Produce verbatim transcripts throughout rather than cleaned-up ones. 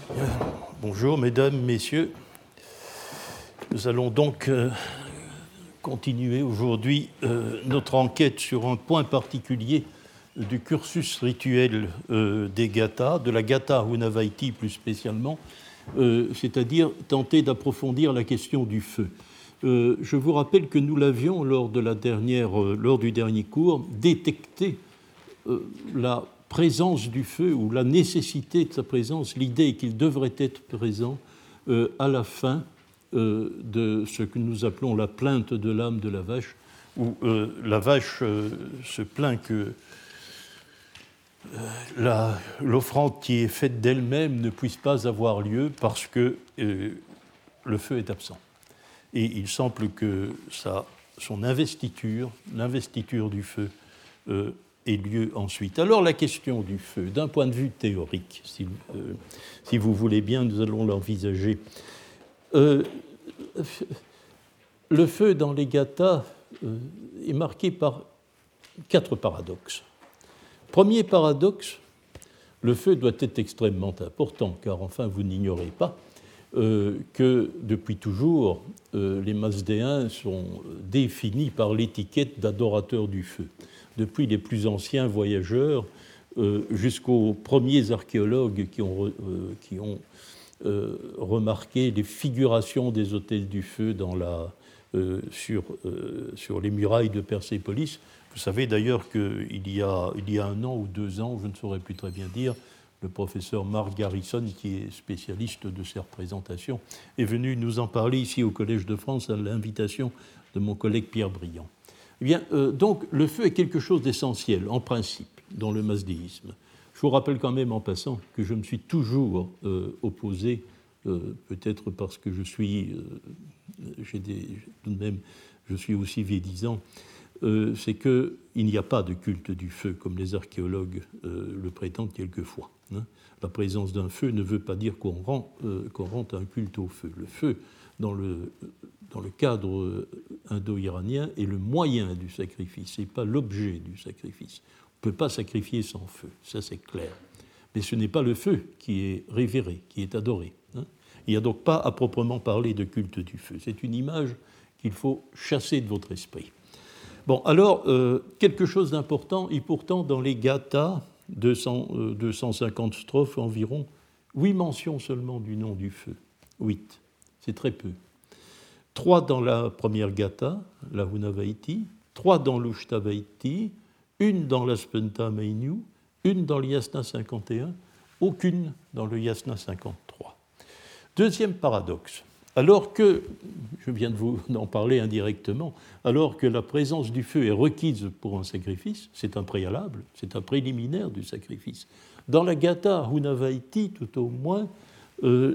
Euh, bonjour, mesdames, messieurs. Nous allons donc euh, continuer aujourd'hui euh, notre enquête sur un point particulier du cursus rituel euh, des Gathas, de la Gatha Hunavaiti plus spécialement, euh, c'est-à-dire tenter d'approfondir la question du feu. Euh, je vous rappelle que nous l'avions, lors, de la dernière, euh, lors du dernier cours, détecté euh, la présence du feu ou la nécessité de sa présence, l'idée qu'il devrait être présent euh, à la fin euh, de ce que nous appelons la plainte de l'âme de la vache, où euh, la vache euh, se plaint que euh, la, l'offrande qui est faite d'elle-même ne puisse pas avoir lieu parce que euh, le feu est absent. Et il semble que ça, son investiture, l'investiture du feu, euh, ait lieu ensuite. Alors la question du feu, d'un point de vue théorique, si, euh, si vous voulez bien, nous allons l'envisager. Euh, le feu dans les Gathas euh, est marqué par quatre paradoxes. Premier paradoxe, le feu doit être extrêmement important, car enfin vous n'ignorez pas euh, que depuis toujours, euh, les Mazdéens sont définis par l'étiquette d'adorateurs du feu. Depuis les plus anciens voyageurs euh, jusqu'aux premiers archéologues qui ont, euh, qui ont euh, remarqué les figurations des autels du feu dans la, euh, sur, euh, sur les murailles de Persépolis. Vous savez d'ailleurs qu'il y a, il y a un an ou deux ans, je ne saurais plus très bien dire, le professeur Mark Garrison, qui est spécialiste de ces représentations, est venu nous en parler ici au Collège de France à l'invitation de mon collègue Pierre Briand. Eh bien, euh, donc, le feu est quelque chose d'essentiel, en principe, dans le mazdéisme. Je vous rappelle quand même, en passant, que je me suis toujours euh, opposé, euh, peut-être parce que je suis, euh, j'ai des, tout de même, je suis aussi védisant, euh, c'est qu'il n'y a pas de culte du feu, comme les archéologues euh, le prétendent quelquefois. Hein. La présence d'un feu ne veut pas dire qu'on rend, euh, qu'on rend un culte au feu. Le feu, dans le... dans le cadre indo-iranien, est le moyen du sacrifice, et pas l'objet du sacrifice. On ne peut pas sacrifier sans feu, ça c'est clair. Mais ce n'est pas le feu qui est révéré, qui est adoré. Hein. Il n'y a donc pas à proprement parler de culte du feu. C'est une image qu'il faut chasser de votre esprit. Bon, alors, euh, quelque chose d'important, et pourtant dans les Gathas, deux cents, euh, deux cent cinquante strophes environ, huit mentions seulement du nom du feu. Huit, c'est très peu. Trois dans la première Gatha, la Hunavaiti, trois dans l'Ushtavaiti, une dans la Spenta Mainyu, une dans le Yasna cinquante et un, aucune dans le Yasna cinquante-trois. Deuxième paradoxe, alors que, je viens de vous en parler indirectement, alors que la présence du feu est requise pour un sacrifice, c'est un préalable, c'est un préliminaire du sacrifice. Dans la Gatha Hunavaiti, tout au moins, euh,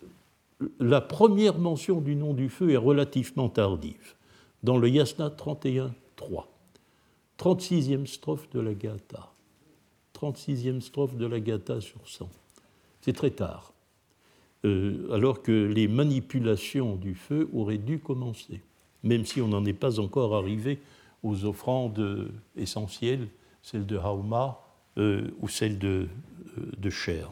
la première mention du nom du feu est relativement tardive, dans le Yasna trente et un trois, trente-sixième strophe de la Gatha, trente-sixième strophe de la Gatha sur cent. C'est très tard, euh, alors que les manipulations du feu auraient dû commencer, même si on n'en est pas encore arrivé aux offrandes essentielles, celles de Hauma euh, ou celles de, euh, de chair.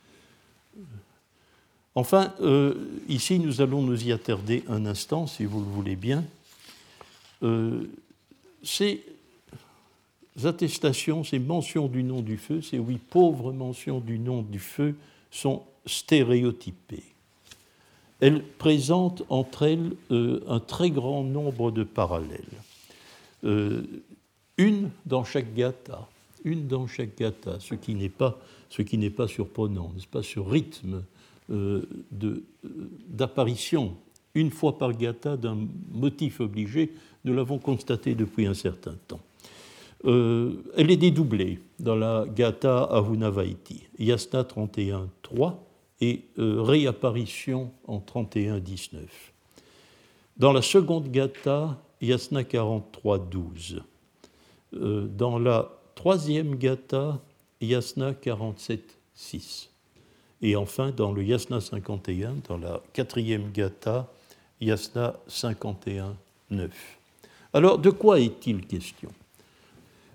Enfin, euh, ici, nous allons nous y attarder un instant, si vous le voulez bien. Euh, ces attestations, ces mentions du nom du feu, ces huit pauvres mentions du nom du feu sont stéréotypées. Elles présentent entre elles euh, un très grand nombre de parallèles. Euh, une dans chaque Gatha, une dans chaque Gatha, ce qui n'est pas, ce qui n'est pas surprenant, n'est-ce pas, ce rythme Euh, de, d'apparition, une fois par Gatha, d'un motif obligé, nous l'avons constaté depuis un certain temps. Euh, elle est dédoublée dans la Gatha Hunavaiti, Yasna trente et un trois, et euh, réapparition en trente et un dix-neuf. Dans la seconde Gatha, Yasna quarante-trois douze. Euh, dans la troisième Gatha, Yasna quarante-sept six. Et enfin, dans le Yasna cinquante et un, dans la quatrième Gatha, Yasna cinquante et un neuf. Alors, de quoi est-il question ?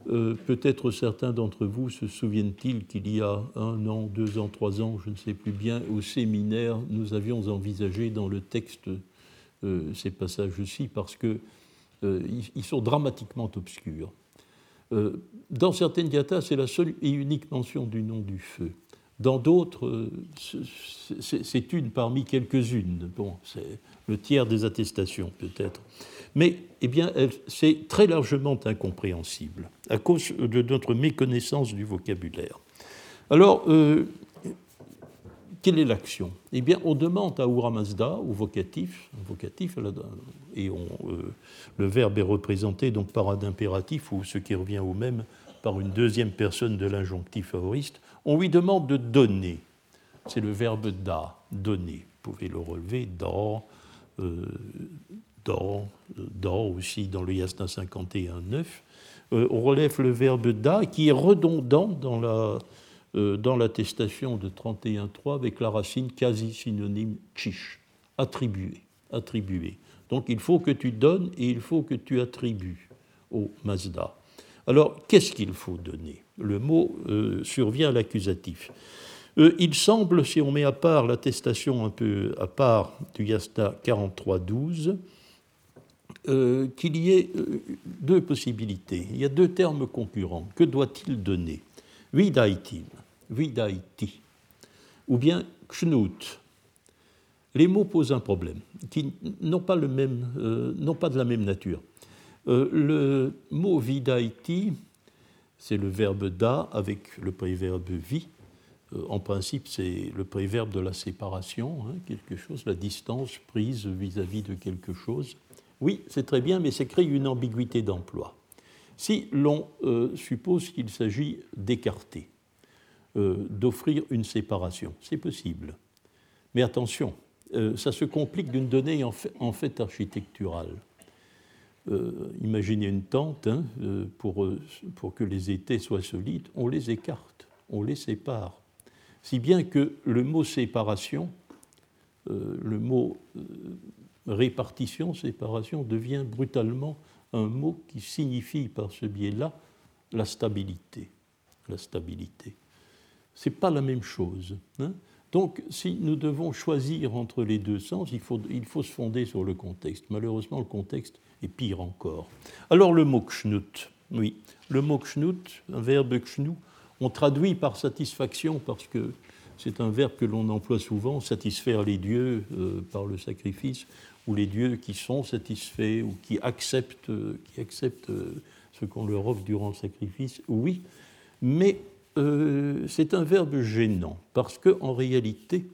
Euh, peut-être certains d'entre vous se souviennent-ils qu'il y a un an, deux ans, trois ans, je ne sais plus bien, au séminaire, nous avions envisagé dans le texte euh, ces passages-ci parce qu'ils euh, ils sont dramatiquement obscurs. Euh, dans certaines diatas, c'est la seule et unique mention du nom du feu. Dans d'autres, euh, c'est, c'est une parmi quelques-unes. Bon, c'est le tiers des attestations, peut-être. Mais, eh bien, c'est très largement incompréhensible à cause de notre méconnaissance du vocabulaire. Alors, euh, quelle est l'action ? Eh bien, on demande à Ahura Mazda, au vocatif, vocatif et on, euh, le verbe est représenté donc par un impératif, ou ce qui revient au même, par une deuxième personne de l'injonctif aoriste. On lui demande de donner. C'est le verbe da, donner. Vous pouvez le relever, da, euh, da, da aussi dans le yasna cinquante et un neuf. Euh, on relève le verbe da qui est redondant dans la, euh, dans l'attestation de trente et un trois avec la racine quasi synonyme chish, attribuer, attribuer. Donc il faut que tu donnes et il faut que tu attribues au Mazda. Alors qu'est-ce qu'il faut donner ? Le mot euh, survient à l'accusatif. Euh, il semble, si on met à part l'attestation un peu à part du yasna quarante-trois douze, euh, qu'il y ait euh, deux possibilités. Il y a deux termes concurrents. Que doit-il donner ? Vidaitin, vidaiti, ou bien kshnut. Les mots posent un problème, qui n'ont pas, le même, euh, n'ont pas de la même nature. Euh, le mot vidaiti, c'est le verbe da avec le préverbe vi. Euh, en principe, c'est le préverbe de la séparation, hein, quelque chose, la distance prise vis-à-vis de quelque chose. Oui, c'est très bien, mais ça crée une ambiguïté d'emploi. Si l'on euh, suppose qu'il s'agit d'écarter, euh, d'offrir une séparation, c'est possible. Mais attention, euh, ça se complique d'une donnée en fait, en fait architecturale. Euh, imaginez une tente, hein, euh, pour, pour que les étais soient solides, on les écarte, on les sépare. Si bien que le mot séparation, euh, le mot euh, répartition, séparation, devient brutalement un mot qui signifie par ce biais-là la stabilité. La stabilité. Ce n'est pas la même chose. Hein. Donc, si nous devons choisir entre les deux sens, il faut, il faut se fonder sur le contexte. Malheureusement, le contexte est pire encore. Alors, le mot kshnut, oui, le mot kshnut, un verbe kshnu, on traduit par satisfaction parce que c'est un verbe que l'on emploie souvent, satisfaire les dieux euh, par le sacrifice, ou les dieux qui sont satisfaits ou qui acceptent, euh, qui acceptent euh, ce qu'on leur offre durant le sacrifice, oui, mais euh, c'est un verbe gênant parce qu'en réalité,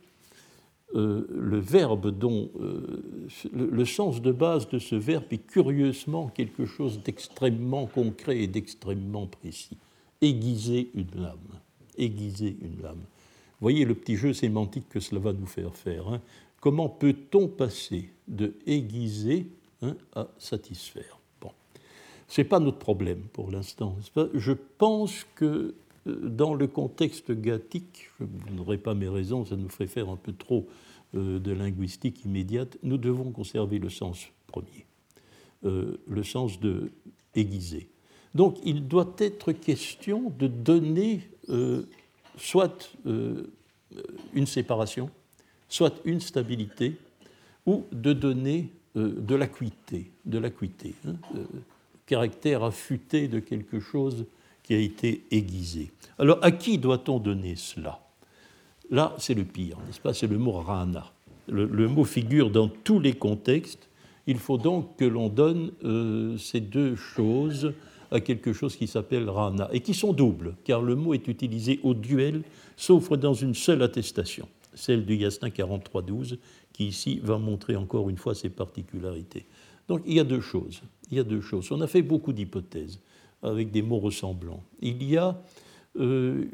euh, le verbe dont euh, le, le sens de base de ce verbe est curieusement quelque chose d'extrêmement concret et d'extrêmement précis. Aiguiser une lame. Aiguiser une lame. Vous voyez le petit jeu sémantique que cela va nous faire faire. Hein. Comment peut-on passer de aiguiser, hein, à satisfaire ? Bon. Ce n'est pas notre problème pour l'instant, n'est-ce pas ? Je pense que dans le contexte gathique, je ne donnerai pas mes raisons, ça nous ferait faire un peu trop euh, de linguistique immédiate, nous devons conserver le sens premier, euh, le sens de aiguiser. Donc il doit être question de donner euh, soit euh, une séparation, soit une stabilité, ou de donner euh, de l'acuité, de l'acuité, hein, euh, caractère affûté de quelque chose qui a été aiguisé. Alors, à qui doit-on donner cela ? Là, c'est le pire, n'est-ce pas ? C'est le mot rana. Le, le mot figure dans tous les contextes. Il faut donc que l'on donne euh, ces deux choses à quelque chose qui s'appelle rana, et qui sont doubles, car le mot est utilisé au duel, sauf dans une seule attestation, celle du yasna quarante-trois douze, qui ici va montrer encore une fois ses particularités. Donc, il y a deux choses. Il y a deux choses. On a fait beaucoup d'hypothèses avec des mots ressemblants. Il y a, euh,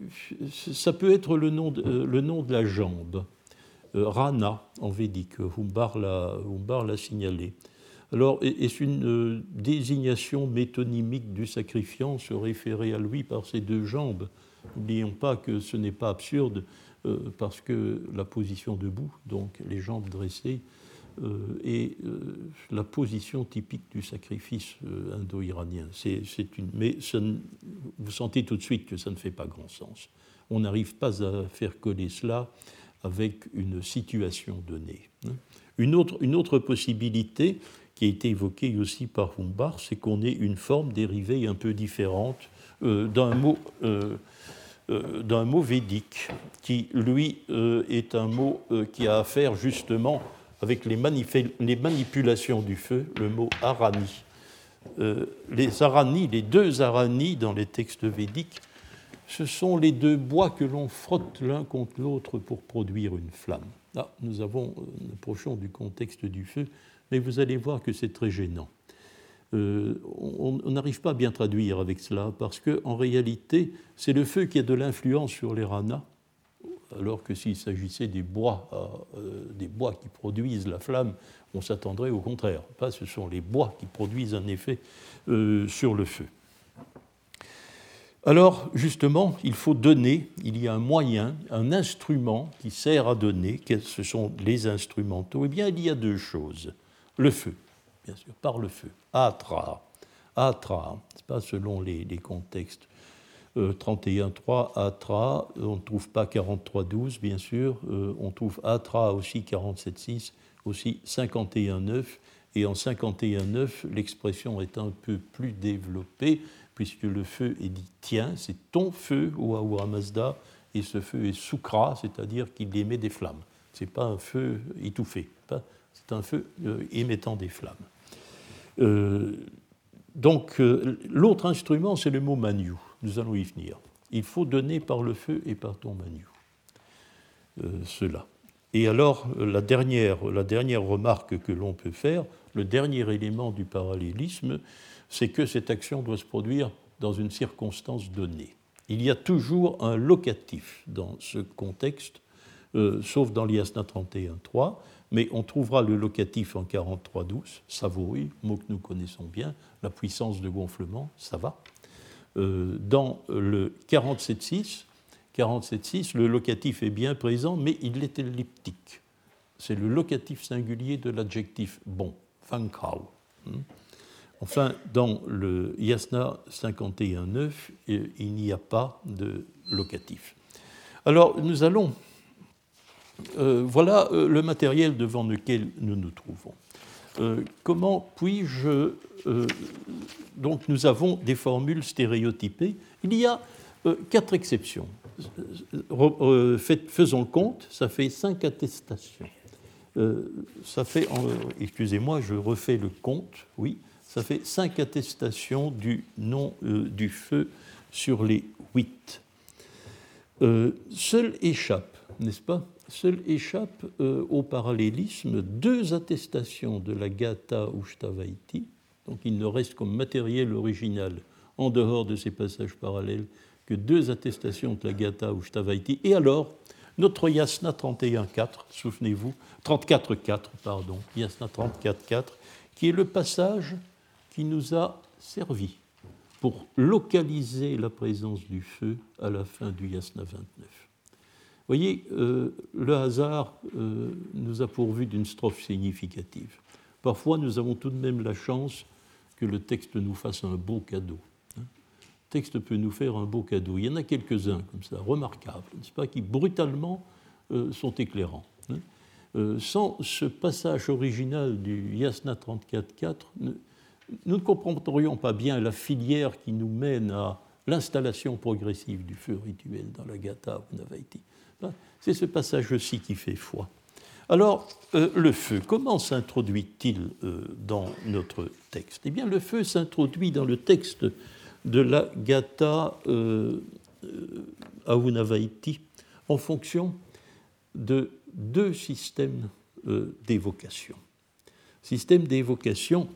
ça peut être le nom de, euh, le nom de la jambe, euh, rana en védique, Humbar l'a, Humbar l'a signalé. Alors, est-ce une euh, désignation métonymique du sacrifiant, se référer à lui par ses deux jambes ? N'oublions pas que ce n'est pas absurde, euh, parce que la position debout, donc les jambes dressées, euh, est euh, la position typique du sacrifice euh, indo-iranien. C'est, c'est une, mais ça ne, vous sentez tout de suite que ça ne fait pas grand sens. On n'arrive pas à faire coller cela avec une situation donnée. Une autre, une autre possibilité qui a été évoquée aussi par Humbach, c'est qu'on ait une forme dérivée un peu différente euh, d'un mot, euh, euh, d'un mot védique, qui, lui, euh, est un mot euh, qui a à faire justement avec les, manif- les manipulations du feu, le mot arani. Euh, les arani, les deux arani dans les textes védiques, ce sont les deux bois que l'on frotte l'un contre l'autre pour produire une flamme. Là, nous, avons, nous approchons du contexte du feu, mais vous allez voir que c'est très gênant. Euh, on n'arrive pas à bien traduire avec cela, parce qu'en réalité, c'est le feu qui a de l'influence sur les ranas, alors que s'il s'agissait des bois, euh, des bois qui produisent la flamme, on s'attendrait au contraire. Pas, ce sont les bois qui produisent un effet euh, sur le feu. Alors, justement, il faut donner, il y a un moyen, un instrument qui sert à donner, ce sont les instrumentaux. Eh bien, il y a deux choses. Le feu, bien sûr, par le feu. Atra, atra, c'est pas selon les, les contextes. Euh, trente et un trois, atra, on ne trouve pas quarante-trois douze, bien sûr, euh, on trouve atra aussi quarante-sept six, aussi cinquante et un neuf, et en cinquante et un neuf, l'expression est un peu plus développée, puisque le feu est dit tiens, c'est ton feu, ô Ahura Mazda, et ce feu est soukra, c'est-à-dire qu'il émet des flammes. Ce n'est pas un feu étouffé, c'est un feu euh, émettant des flammes. Euh, donc, euh, l'autre instrument, c'est le mot manu. Nous allons y venir. Il faut donner par le feu et par ton manu. Euh, cela. Et alors, la dernière, la dernière remarque que l'on peut faire, le dernier élément du parallélisme, c'est que cette action doit se produire dans une circonstance donnée. Il y a toujours un locatif dans ce contexte, euh, sauf dans l'Yasna trente et un trois, mais on trouvera le locatif en quarante-trois douze, Savoy, mot que nous connaissons bien, la puissance de gonflement, ça va. Euh, dans le quarante-sept six, quarante-sept six, le locatif est bien présent, mais il est elliptique. C'est le locatif singulier de l'adjectif bon, fankau. Enfin, dans le Yasna cinquante et un neuf, il n'y a pas de locatif. Alors, nous allons... Euh, voilà euh, le matériel devant lequel nous nous trouvons. Euh, comment puis-je... Euh, donc, nous avons des formules stéréotypées. Il y a euh, quatre exceptions. Euh, fait, faisons le compte, ça fait cinq attestations. Euh, ça fait... Euh, excusez-moi, je refais le compte, oui. Ça fait cinq attestations du nom euh, du feu sur les huit. Euh, seul échappe, n'est-ce pas? Seul échappe euh, au parallélisme deux attestations de la Gatha Ushtavaiti. Donc il ne reste comme matériel original, en dehors de ces passages parallèles, que deux attestations de la Gatha Ushtavaiti. Et alors, notre Yasna trente et un quatre, souvenez-vous, trente-quatre quatre, pardon, Yasna trente-quatre quatre, qui est le passage qui nous a servi pour localiser la présence du feu à la fin du Yasna vingt-neuf. Vous voyez, euh, le hasard euh, nous a pourvu d'une strophe significative. Parfois, nous avons tout de même la chance que le texte nous fasse un beau cadeau. Le texte peut nous faire un beau cadeau. Il y en a quelques-uns comme ça, remarquables, n'est-ce pas, qui brutalement euh, sont éclairants. Euh, sans ce passage original du Yasna trente-quatre quatre, nous ne comprendrions pas bien la filière qui nous mène à l'installation progressive du feu rituel dans la Gatha Ushtavaiti. C'est ce passage-ci qui fait foi. Alors, euh, le feu, comment s'introduit-il euh, dans notre texte? Eh bien, le feu s'introduit dans le texte de la Gatha euh, euh, Ushtavaiti en fonction de deux systèmes euh, d'évocation. Système d'évocation,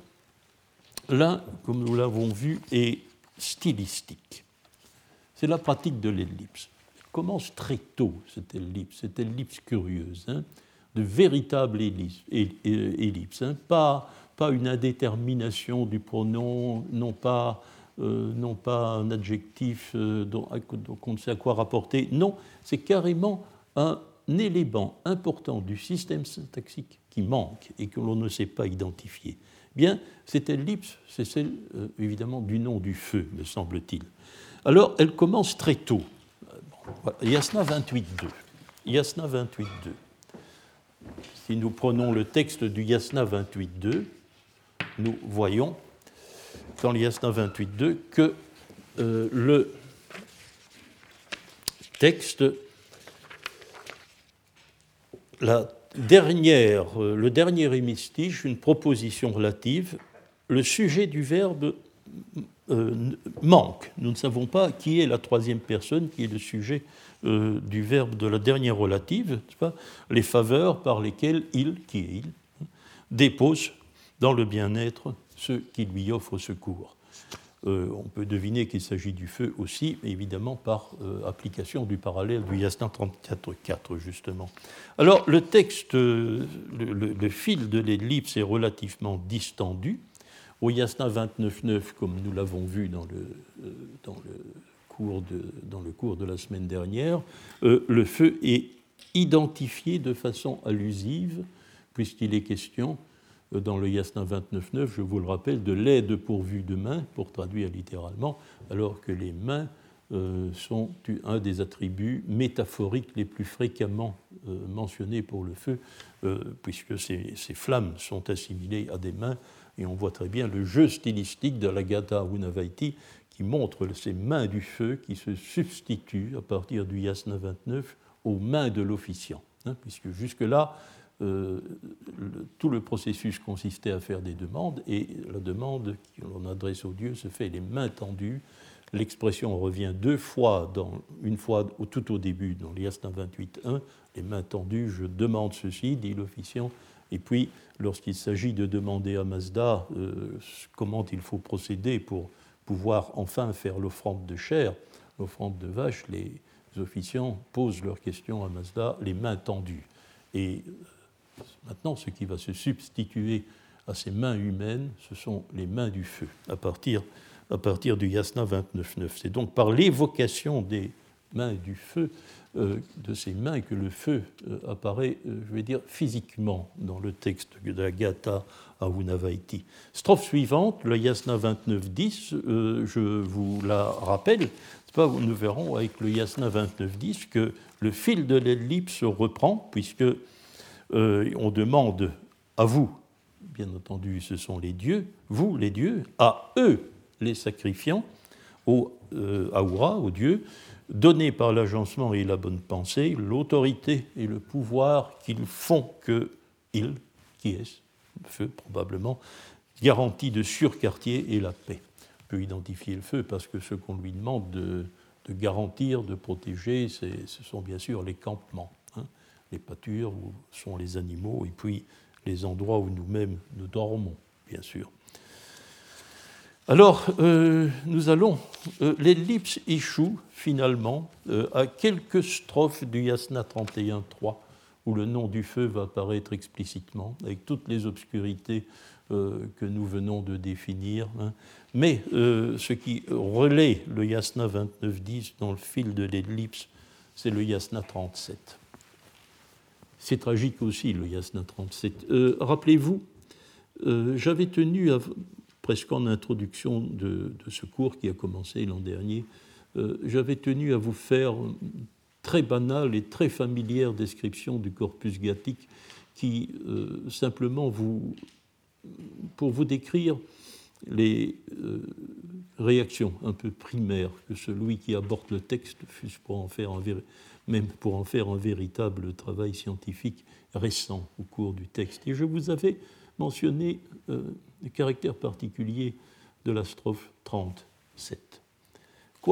l'un, comme nous l'avons vu, est stylistique. C'est la pratique de l'ellipse. Elle commence très tôt, cette ellipse, cette ellipse curieuse, hein, de véritable ellipse, ellipse hein, pas, pas une indétermination du pronom, non pas, euh, non pas un adjectif euh, dont, dont on ne sait à quoi rapporter. Non, c'est carrément un, élément important du système syntaxique qui manque et que l'on ne sait pas identifier, eh bien, cette ellipse, c'est celle, euh, évidemment, du nom du feu, me semble-t-il. Alors, elle commence très tôt. Voilà. Yasna vingt-huit point deux. Yasna vingt-huit point deux. Si nous prenons le texte du Yasna vingt-huit point deux, nous voyons dans le Yasna vingt-huit point deux que euh, le texte, la dernière, euh, le dernier hémistiche, une proposition relative, le sujet du verbe euh, manque. Nous ne savons pas qui est la troisième personne, qui est le sujet euh, du verbe de la dernière relative, pas, les faveurs par lesquelles il, qui est il, dépose dans le bien-être ceux qui lui offrent secours. Euh, on peut deviner qu'il s'agit du feu aussi, évidemment par euh, application du parallèle du Yasna trente-quatre point quatre, justement. Alors, le texte, euh, le, le, le fil de l'ellipse est relativement distendu. Au Yasna vingt-neuf point neuf, comme nous l'avons vu dans le, euh, dans, le cours de, dans le cours de la semaine dernière, euh, le feu est identifié de façon allusive, puisqu'il est question, dans le Yasna vingt-neuf point neuf, je vous le rappelle, de l'aide pourvue de mains, pour traduire littéralement, alors que les mains euh, sont un des attributs métaphoriques les plus fréquemment euh, mentionnés pour le feu, euh, puisque ces, ces flammes sont assimilées à des mains, et on voit très bien le jeu stylistique de la Gata Unavaiti qui montre ces mains du feu qui se substituent à partir du Yasna vingt-neuf aux mains de l'officiant, hein, puisque jusque-là, Euh, le, tout le processus consistait à faire des demandes, et la demande que l'on adresse au Dieu se fait les mains tendues. L'expression revient deux fois, dans, une fois au, tout au début dans l'Yasna vingt-huit point un, les mains tendues, je demande ceci, dit l'officiant, et puis lorsqu'il s'agit de demander à Mazda euh, comment il faut procéder pour pouvoir enfin faire l'offrande de chair, l'offrande de vache, les officiants posent leurs questions à Mazda, les mains tendues. Et maintenant, ce qui va se substituer à ces mains humaines, ce sont les mains du feu, à partir, à partir du Yasna vingt-neuf point neuf. C'est donc par l'évocation des mains du feu, euh, de ces mains, que le feu euh, apparaît, euh, je vais dire, physiquement dans le texte de la Gata à Unavaiti. Strophe suivante, le Yasna vingt-neuf point dix, euh, je vous la rappelle, pas, nous verrons avec le Yasna vingt-neuf point dix que le fil de l'ellipse reprend, puisque Euh, on demande à vous, bien entendu, ce sont les dieux, vous, les dieux, à eux, les sacrifiants, au euh, Ahura, aux dieux, donner par l'agencement et la bonne pensée l'autorité et le pouvoir qu'ils font que ils, qui est-ce, le feu probablement, garantie de surquartier et la paix. On peut identifier le feu parce que ce qu'on lui demande de, de garantir, de protéger, c'est, ce sont bien sûr les campements. Les pâtures où sont les animaux, et puis les endroits où nous-mêmes nous dormons, bien sûr. Alors, euh, nous allons... Euh, l'ellipse échoue, finalement, euh, à quelques strophes du Yasna trente et un point trois, où le nom du feu va apparaître explicitement, avec toutes les obscurités euh, que nous venons de définir. Hein. Mais euh, ce qui relaie le Yasna vingt-neuf point dix dans le fil de l'ellipse, c'est le Yasna trente-sept. C'est tragique aussi, le Yasna trente-sept. Euh, rappelez-vous, euh, j'avais tenu, à, presque en introduction de, de ce cours qui a commencé l'an dernier, euh, j'avais tenu à vous faire une très banale et très familière description du corpus gathique qui, euh, simplement, vous, pour vous décrire les euh, réactions un peu primaires que celui qui aborde le texte, fût-ce pour en faire un véritable, même pour en faire un véritable travail scientifique récent au cours du texte. Et je vous avais mentionné euh, le caractère particulier de la strophe trente-sept. Quoi ?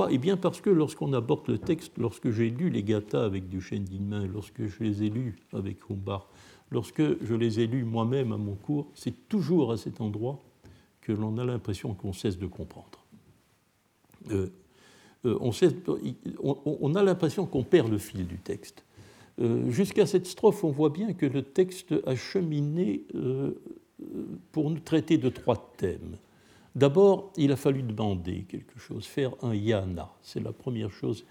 Eh bien parce que lorsqu'on aborde le texte, lorsque j'ai lu les gathas avec Duchesne d'Inmain, lorsque je les ai lus avec Humbart, lorsque je les ai lus moi-même à mon cours, c'est toujours à cet endroit que l'on a l'impression qu'on cesse de comprendre. Euh, Euh, on, sait, on, on a l'impression qu'on perd le fil du texte. Euh, jusqu'à cette strophe, on voit bien que le texte a cheminé euh, pour nous traiter de trois thèmes. D'abord, il a fallu demander quelque chose, faire un yana. C'est la première chose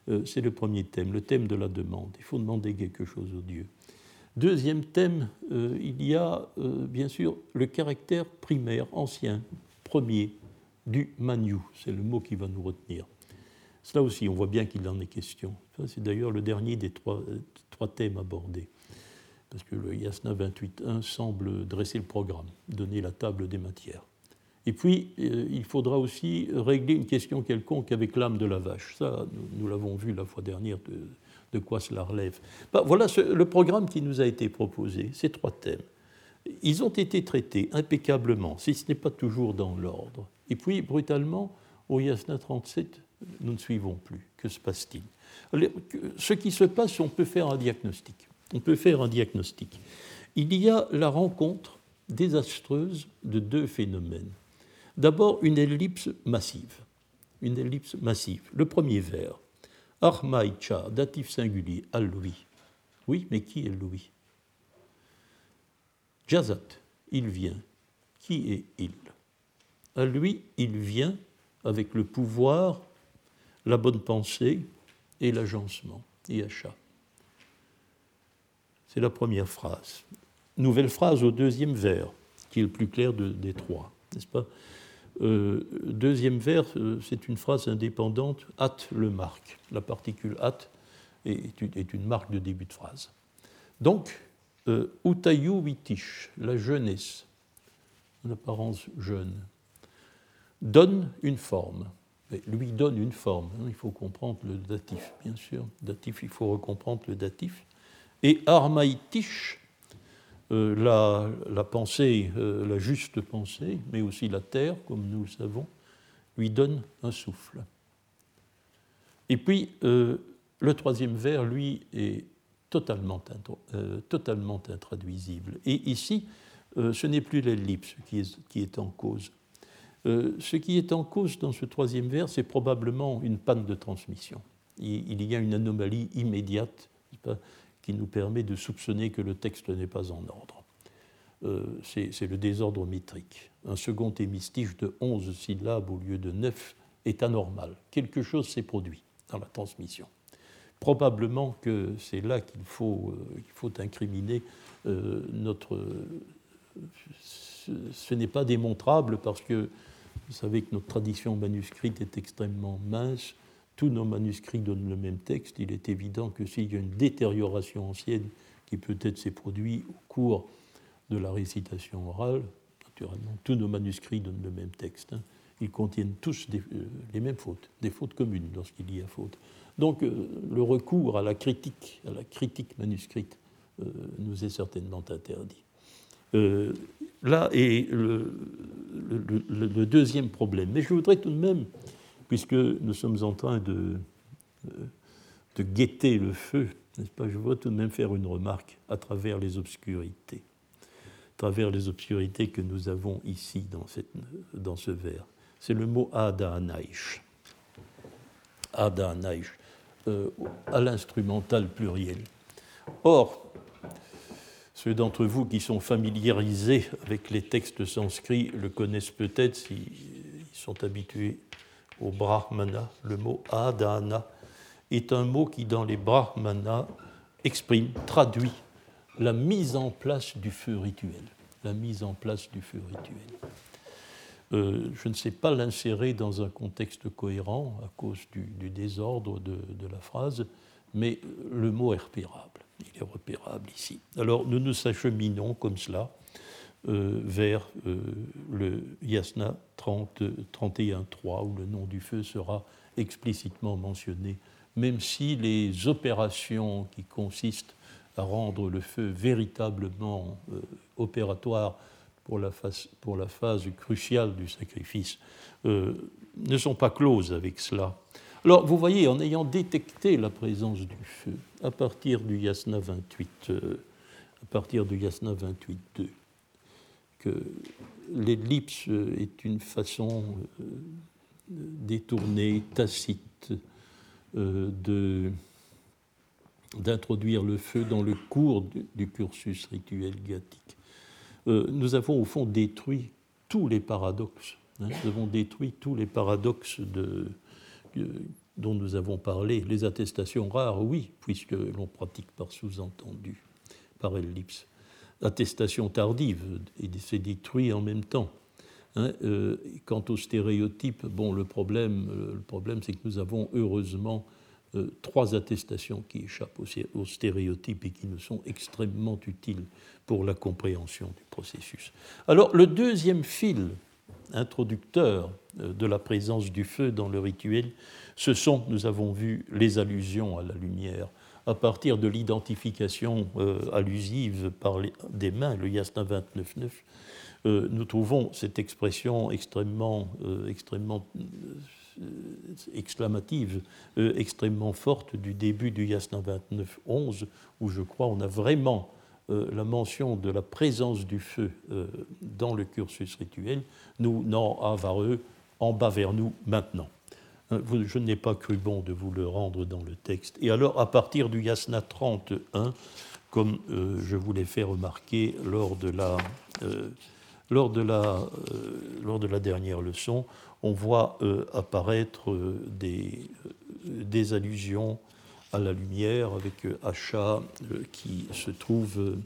Euh, c'est le premier thème, le thème de la demande. Il faut demander quelque chose au Dieu. Deuxième thème, euh, il y a euh, bien sûr le caractère primaire, ancien, premier, du Manu. C'est le mot qui va nous retenir. Cela aussi, on voit bien qu'il en est question. Ça, c'est d'ailleurs le dernier des trois, euh, trois thèmes abordés. Parce que le Yasna vingt-huit point un semble dresser le programme, donner la table des matières. Et puis, euh, il faudra aussi régler une question quelconque avec l'âme de la vache. Ça, nous, nous l'avons vu la fois dernière, de, de quoi cela relève. Ben, voilà ce, le programme qui nous a été proposé, ces trois thèmes. Ils ont été traités impeccablement, si ce n'est pas toujours dans l'ordre. Et puis, brutalement, au Yasna trente-sept, nous ne suivons plus. Que se passe-t-il ? Ce qui se passe, on peut faire un diagnostic. On peut faire un diagnostic. Il y a la rencontre désastreuse de deux phénomènes. D'abord, une ellipse massive. Une ellipse massive. Le premier vers. Armaïcha, datif singulier, à lui. Oui, mais qui est lui ? Jazat, il vient. Qui est il ? À lui, il vient avec le pouvoir, la bonne pensée et l'agencement, Iacha. C'est la première phrase. Nouvelle phrase au deuxième vers, qui est le plus clair de, des trois, n'est-ce pas ? euh, Deuxième vers, euh, c'est une phrase indépendante, at le marque. La particule at est, est une marque de début de phrase. Donc, euh, utayu vitish, la jeunesse, en apparence jeune, donne une forme. Mais lui donne une forme. Il faut comprendre le datif, bien sûr. Datif, il faut recomprendre le datif. Et armaïtish, euh, la, la pensée, euh, la juste pensée, mais aussi la terre, comme nous le savons, lui donne un souffle. Et puis, euh, le troisième vers, lui, est totalement, euh, totalement intraduisible. Et ici, euh, ce n'est plus l'ellipse qui est, qui est en cause. Euh, ce qui est en cause dans ce troisième vers, c'est probablement une panne de transmission. Il, il y a une anomalie immédiate, pas, qui nous permet de soupçonner que le texte n'est pas en ordre. Euh, c'est, c'est le désordre métrique. Un second hémistiche de onze syllabes au lieu de neuf est anormal. Quelque chose s'est produit dans la transmission. Probablement que c'est là qu'il faut, euh, qu'il faut incriminer euh, notre... Euh, ce, ce n'est pas démontrable parce que vous savez que notre tradition manuscrite est extrêmement mince. Tous nos manuscrits donnent le même texte. Il est évident que s'il y a une détérioration ancienne qui peut-être s'est produite au cours de la récitation orale, naturellement, tous nos manuscrits donnent le même texte. Hein. Ils contiennent tous des, euh, les mêmes fautes, des fautes communes lorsqu'il y a faute. Donc euh, le recours à la critique, à la critique manuscrite, euh, nous est certainement interdit. Euh, là est le, le, le, le deuxième problème. Mais je voudrais tout de même, puisque nous sommes en train de, de guetter le feu, n'est-ce pas, je voudrais tout de même faire une remarque à travers les obscurités, à travers les obscurités que nous avons ici dans, cette, dans ce vers. C'est le mot Ada-Anaish. Ada-Anaish, euh, à l'instrumental pluriel. Or, ceux d'entre vous qui sont familiarisés avec les textes sanscrits le connaissent peut-être s'ils sont habitués au brahmana. Le mot adana est un mot qui, dans les brahmanas, exprime, traduit la mise en place du feu rituel. La mise en place du feu rituel. Euh, je ne sais pas l'insérer dans un contexte cohérent à cause du, du désordre de, de la phrase, mais le mot est repérable. Il est repérable ici. Alors nous nous acheminons comme cela euh, vers euh, le Yasna trente, trente et un trois, où le nom du feu sera explicitement mentionné, même si les opérations qui consistent à rendre le feu véritablement euh, opératoire pour la, phase, pour la phase cruciale du sacrifice euh, ne sont pas closes avec cela. Alors, vous voyez, en ayant détecté la présence du feu, à partir du Yasna vingt-huit, euh, à partir du Yasna vingt-huit deux, que l'ellipse est une façon euh, détournée, tacite, euh, de, d'introduire le feu dans le cours du, du cursus rituel gathique. Euh, nous avons au fond détruit tous les paradoxes. Hein, nous avons détruit tous les paradoxes de... dont nous avons parlé. Les attestations rares, oui, puisque l'on pratique par sous-entendu, par ellipse. Attestation tardive, et c'est détruit en même temps. Hein, euh, quant aux stéréotypes, bon, le problème, euh, le problème c'est que nous avons heureusement euh, trois attestations qui échappent aux, aux stéréotypes et qui nous sont extrêmement utiles pour la compréhension du processus. Alors, le deuxième fil introducteur euh, de la présence du feu dans le rituel, ce sont, nous avons vu, les allusions à la lumière. À partir de l'identification euh, allusive par les, des mains, le Yasna vingt-neuf neuf, euh, nous trouvons cette expression extrêmement, euh, extrêmement euh, exclamative, euh, extrêmement forte du début du Yasna vingt-neuf onze, où je crois on a vraiment euh, la mention de la présence du feu euh, dans le cursus rituel. Nous, non, avareux, en bas vers nous, maintenant. Je n'ai pas cru bon de vous le rendre dans le texte. Et alors, à partir du Yasna trente et un, comme euh, je vous l'ai fait remarquer lors de la, euh, lors de la, euh, lors de la dernière leçon, on voit euh, apparaître euh, des, euh, des allusions à la lumière avec euh, Asha euh, qui se trouve euh,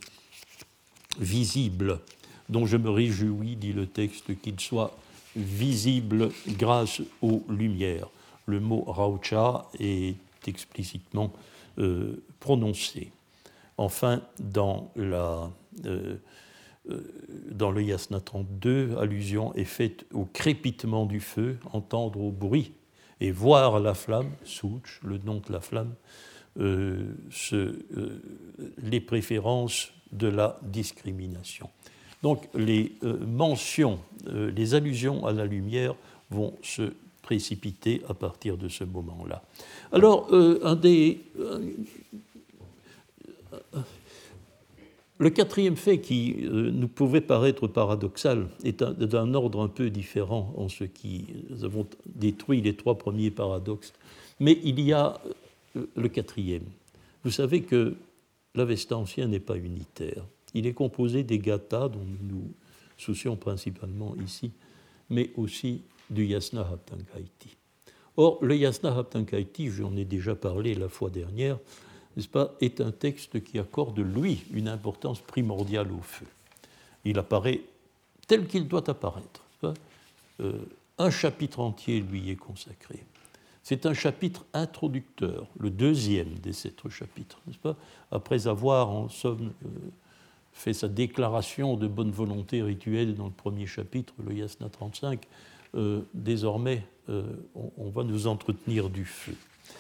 visible, dont je me réjouis, dit le texte, qu'il soit visible grâce aux lumières. Le mot raucha est explicitement euh, prononcé. Enfin, dans, la, euh, euh, dans le Yasna trente-deux, allusion est faite au crépitement du feu, entendre au bruit et voir la flamme, Souch, le nom de la flamme, euh, ce, euh, les préférences de la discrimination. Donc les euh, mentions, euh, les allusions à la lumière vont se précipiter à partir de ce moment-là. Alors, euh, un des, euh, le quatrième fait qui euh, nous pouvait paraître paradoxal est un, d'un ordre un peu différent en ce qui nous avons détruit les trois premiers paradoxes, mais il y a euh, le quatrième. Vous savez que l'Avesta ancien n'est pas unitaire. Il est composé des gathas, dont nous nous soucions principalement ici, mais aussi du Yasna Haptankaiti. Or, le Yasna Haptankaiti, j'en ai déjà parlé la fois dernière, n'est-ce pas, est un texte qui accorde, lui, une importance primordiale au feu. Il apparaît tel qu'il doit apparaître. Euh, un chapitre entier lui est consacré. C'est un chapitre introducteur, le deuxième des sept chapitres, n'est-ce pas, après avoir, en somme, euh, fait sa déclaration de bonne volonté rituelle dans le premier chapitre, le Yasna trente-cinq, euh, désormais, euh, on, on va nous entretenir du feu.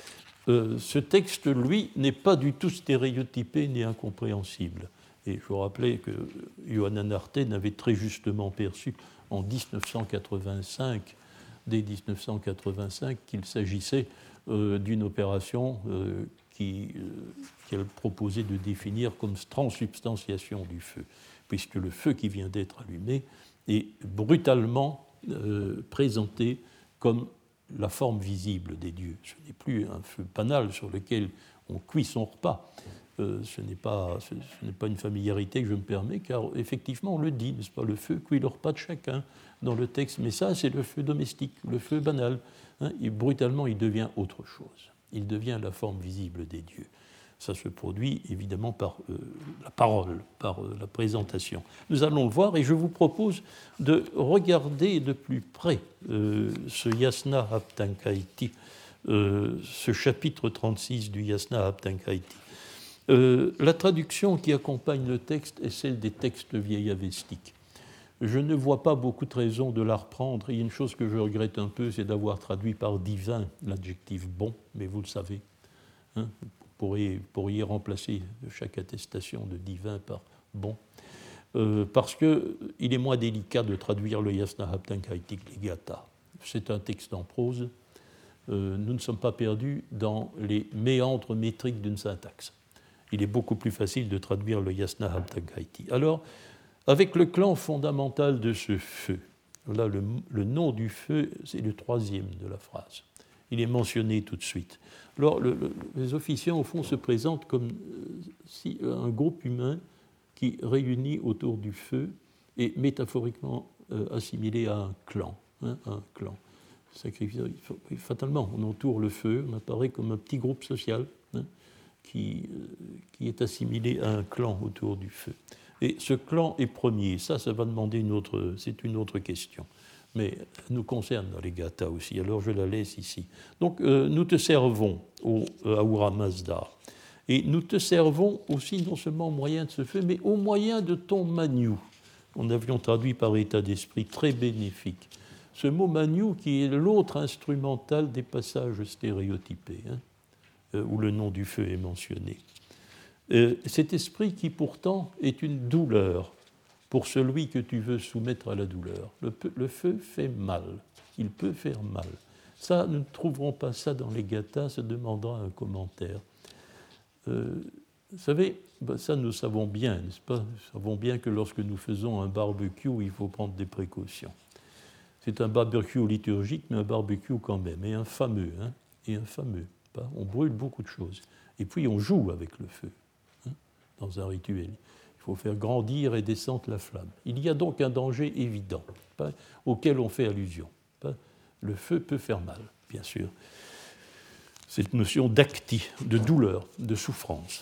Euh, ce texte, lui, n'est pas du tout stéréotypé ni incompréhensible. Et je vous rappelais que Yohanan Arten avait très justement perçu en dix-neuf cent quatre-vingt-cinq, dès dix-neuf cent quatre-vingt-cinq, qu'il s'agissait euh, d'une opération euh, qui, euh, qu'elle proposait de définir comme transsubstantiation du feu, puisque le feu qui vient d'être allumé est brutalement euh, présenté comme la forme visible des dieux. Ce n'est plus un feu banal sur lequel on cuit son repas. Euh, ce n'est pas, ce, ce n'est pas une familiarité que je me permets, car effectivement, on le dit, n'est-ce pas, le feu cuit le repas de chacun dans le texte, mais ça, c'est le feu domestique, le feu banal. Hein, et brutalement, il devient autre chose. Il devient la forme visible des dieux. Ça se produit évidemment par euh, la parole, par euh, la présentation. Nous allons le voir et je vous propose de regarder de plus près euh, ce Yasna Haptankaiti, euh, ce chapitre trente-six du Yasna Haptankaiti. Euh, la traduction qui accompagne le texte est celle des textes vieillavestiques. Je ne vois pas beaucoup de raisons de la reprendre. Il y a une chose que je regrette un peu, c'est d'avoir traduit par divin l'adjectif bon, mais vous le savez. Hein, vous pourriez, pourriez remplacer chaque attestation de divin par bon, euh, parce qu'il est moins délicat de traduire le Yasna Haptankaiti que les gathas. C'est un texte en prose. Euh, nous ne sommes pas perdus dans les méandres métriques d'une syntaxe. Il est beaucoup plus facile de traduire le Yasna Haptankaiti. Alors, avec le clan fondamental de ce feu, là, le, le nom du feu, c'est le troisième de la phrase. Il est mentionné tout de suite. Alors, le, le, les officiants, au fond, se présentent comme euh, si, un groupe humain qui réunit autour du feu est métaphoriquement euh, assimilé à un clan. Hein, un clan. sacrifice, fatalement, on entoure le feu, on apparaît comme un petit groupe social hein, qui, euh, qui est assimilé à un clan autour du feu. Et ce clan est premier, ça, ça va demander une autre, c'est une autre question. Mais elle nous concerne dans les gathas aussi, alors je la laisse ici. Donc, euh, nous te servons au euh, Ahura Mazda, et nous te servons aussi non seulement au moyen de ce feu, mais au moyen de ton Manyu, qu'on avions traduit par état d'esprit, très bénéfique. Ce mot Manyu qui est l'autre instrumental des passages stéréotypés, hein, euh, où le nom du feu est mentionné. Euh, cet esprit qui pourtant est une douleur pour celui que tu veux soumettre à la douleur. Le, le feu fait mal, il peut faire mal. Ça, nous ne trouverons pas ça dans les gathas, ça demandera un commentaire. Euh, vous savez, ben ça nous savons bien, n'est-ce pas? Nous savons bien que lorsque nous faisons un barbecue, il faut prendre des précautions. C'est un barbecue liturgique, mais un barbecue quand même, et un fameux, hein, et un fameux. Pas? On brûle beaucoup de choses. Et puis on joue avec le feu, hein, dans un rituel. Il faut faire grandir et descendre la flamme. Il y a donc un danger évident, pas, auquel on fait allusion. Pas? Le feu peut faire mal, bien sûr. Cette notion d'acti, de douleur, de souffrance.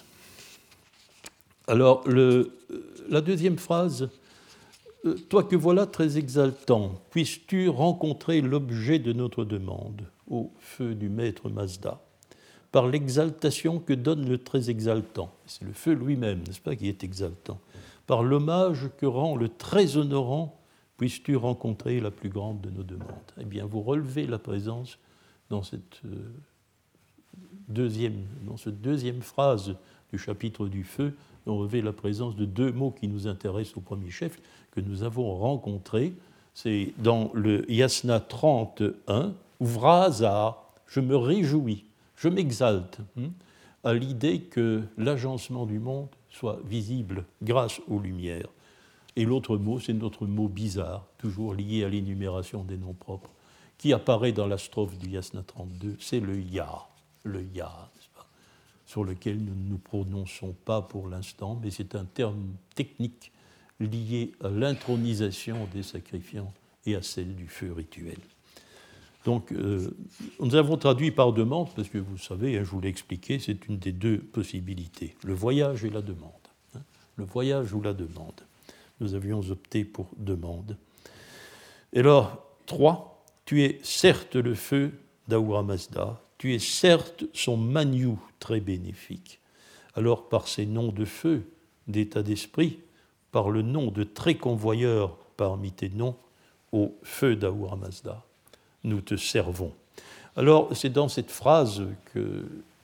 Alors, le, la deuxième phrase, « Toi que voilà très exaltant, puisses-tu rencontrer l'objet de notre demande, ô feu du maître Mazda, par l'exaltation que donne le très exaltant. » C'est le feu lui-même, n'est-ce pas, qui est exaltant. « Par l'hommage que rend le très honorant, puisses-tu rencontrer la plus grande de nos demandes. » Eh bien, vous relevez la présence dans cette euh, deuxième, dans cette deuxième phrase du chapitre du feu, on relevez la présence de deux mots qui nous intéressent au premier chef, que nous avons rencontrés. C'est dans le Yasna trente et un, « Vrasa, je me réjouis, je m'exalte hein, à l'idée que l'agencement du monde soit visible grâce aux lumières. » Et l'autre mot, c'est notre mot bizarre, toujours lié à l'énumération des noms propres, qui apparaît dans la strophe du Yasna trente-deux, c'est le Ya, le Ya, n'est-ce pas, sur lequel nous ne nous prononçons pas pour l'instant, mais c'est un terme technique lié à l'intronisation des sacrifiants et à celle du feu rituel. Donc, euh, nous avons traduit par demande, parce que vous savez, hein, je vous l'ai expliqué, c'est une des deux possibilités, le voyage et la demande. Hein, le voyage ou la demande. Nous avions opté pour demande. Et alors, trois, tu es certes le feu d'Ahura Mazda, tu es certes son Manyu très bénéfique. Alors, par ces noms de feu, d'état d'esprit, par le nom de très convoyeur parmi tes noms, au feu d'Ahura Mazda, nous te servons. Alors, c'est dans cette phrase que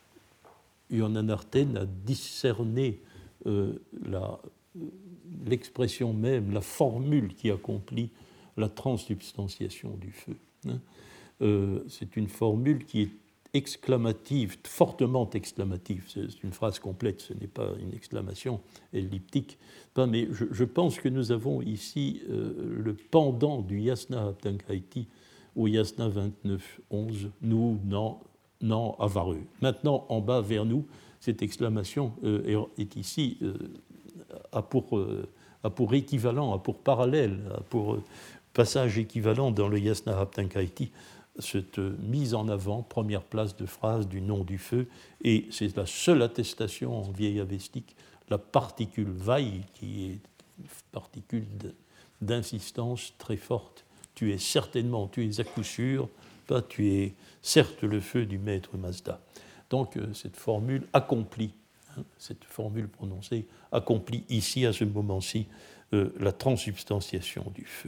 Yonan-Arten a discerné euh, la, l'expression même, la formule qui accomplit la transsubstantiation du feu. Hein. Euh, c'est une formule qui est exclamative, fortement exclamative. C'est une phrase complète, ce n'est pas une exclamation elliptique. Mais je, je pense que nous avons ici euh, le pendant du Yasna Haptankaiti au Yasna vingt-neuf onze, nous, non, non, avaru. Maintenant, en bas vers nous, cette exclamation euh, est, est ici, euh, a, pour, euh, a pour équivalent, a pour parallèle, a pour euh, passage équivalent dans le Yasna Haptankaiti, cette mise en avant, première place de phrase du nom du feu, et c'est la seule attestation en vieil avestique, la particule vai, qui est une particule d'insistance très forte. Tu es certainement, tu es à coup sûr, pas tu es certes le feu du maître Mazda. Donc cette formule accomplit, hein, cette formule prononcée accomplit ici, à ce moment-ci, euh, la transsubstantiation du feu.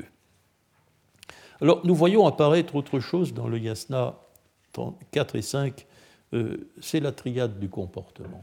Alors, nous voyons apparaître autre chose dans le Yasna quatre et cinq, euh, c'est la triade du comportement.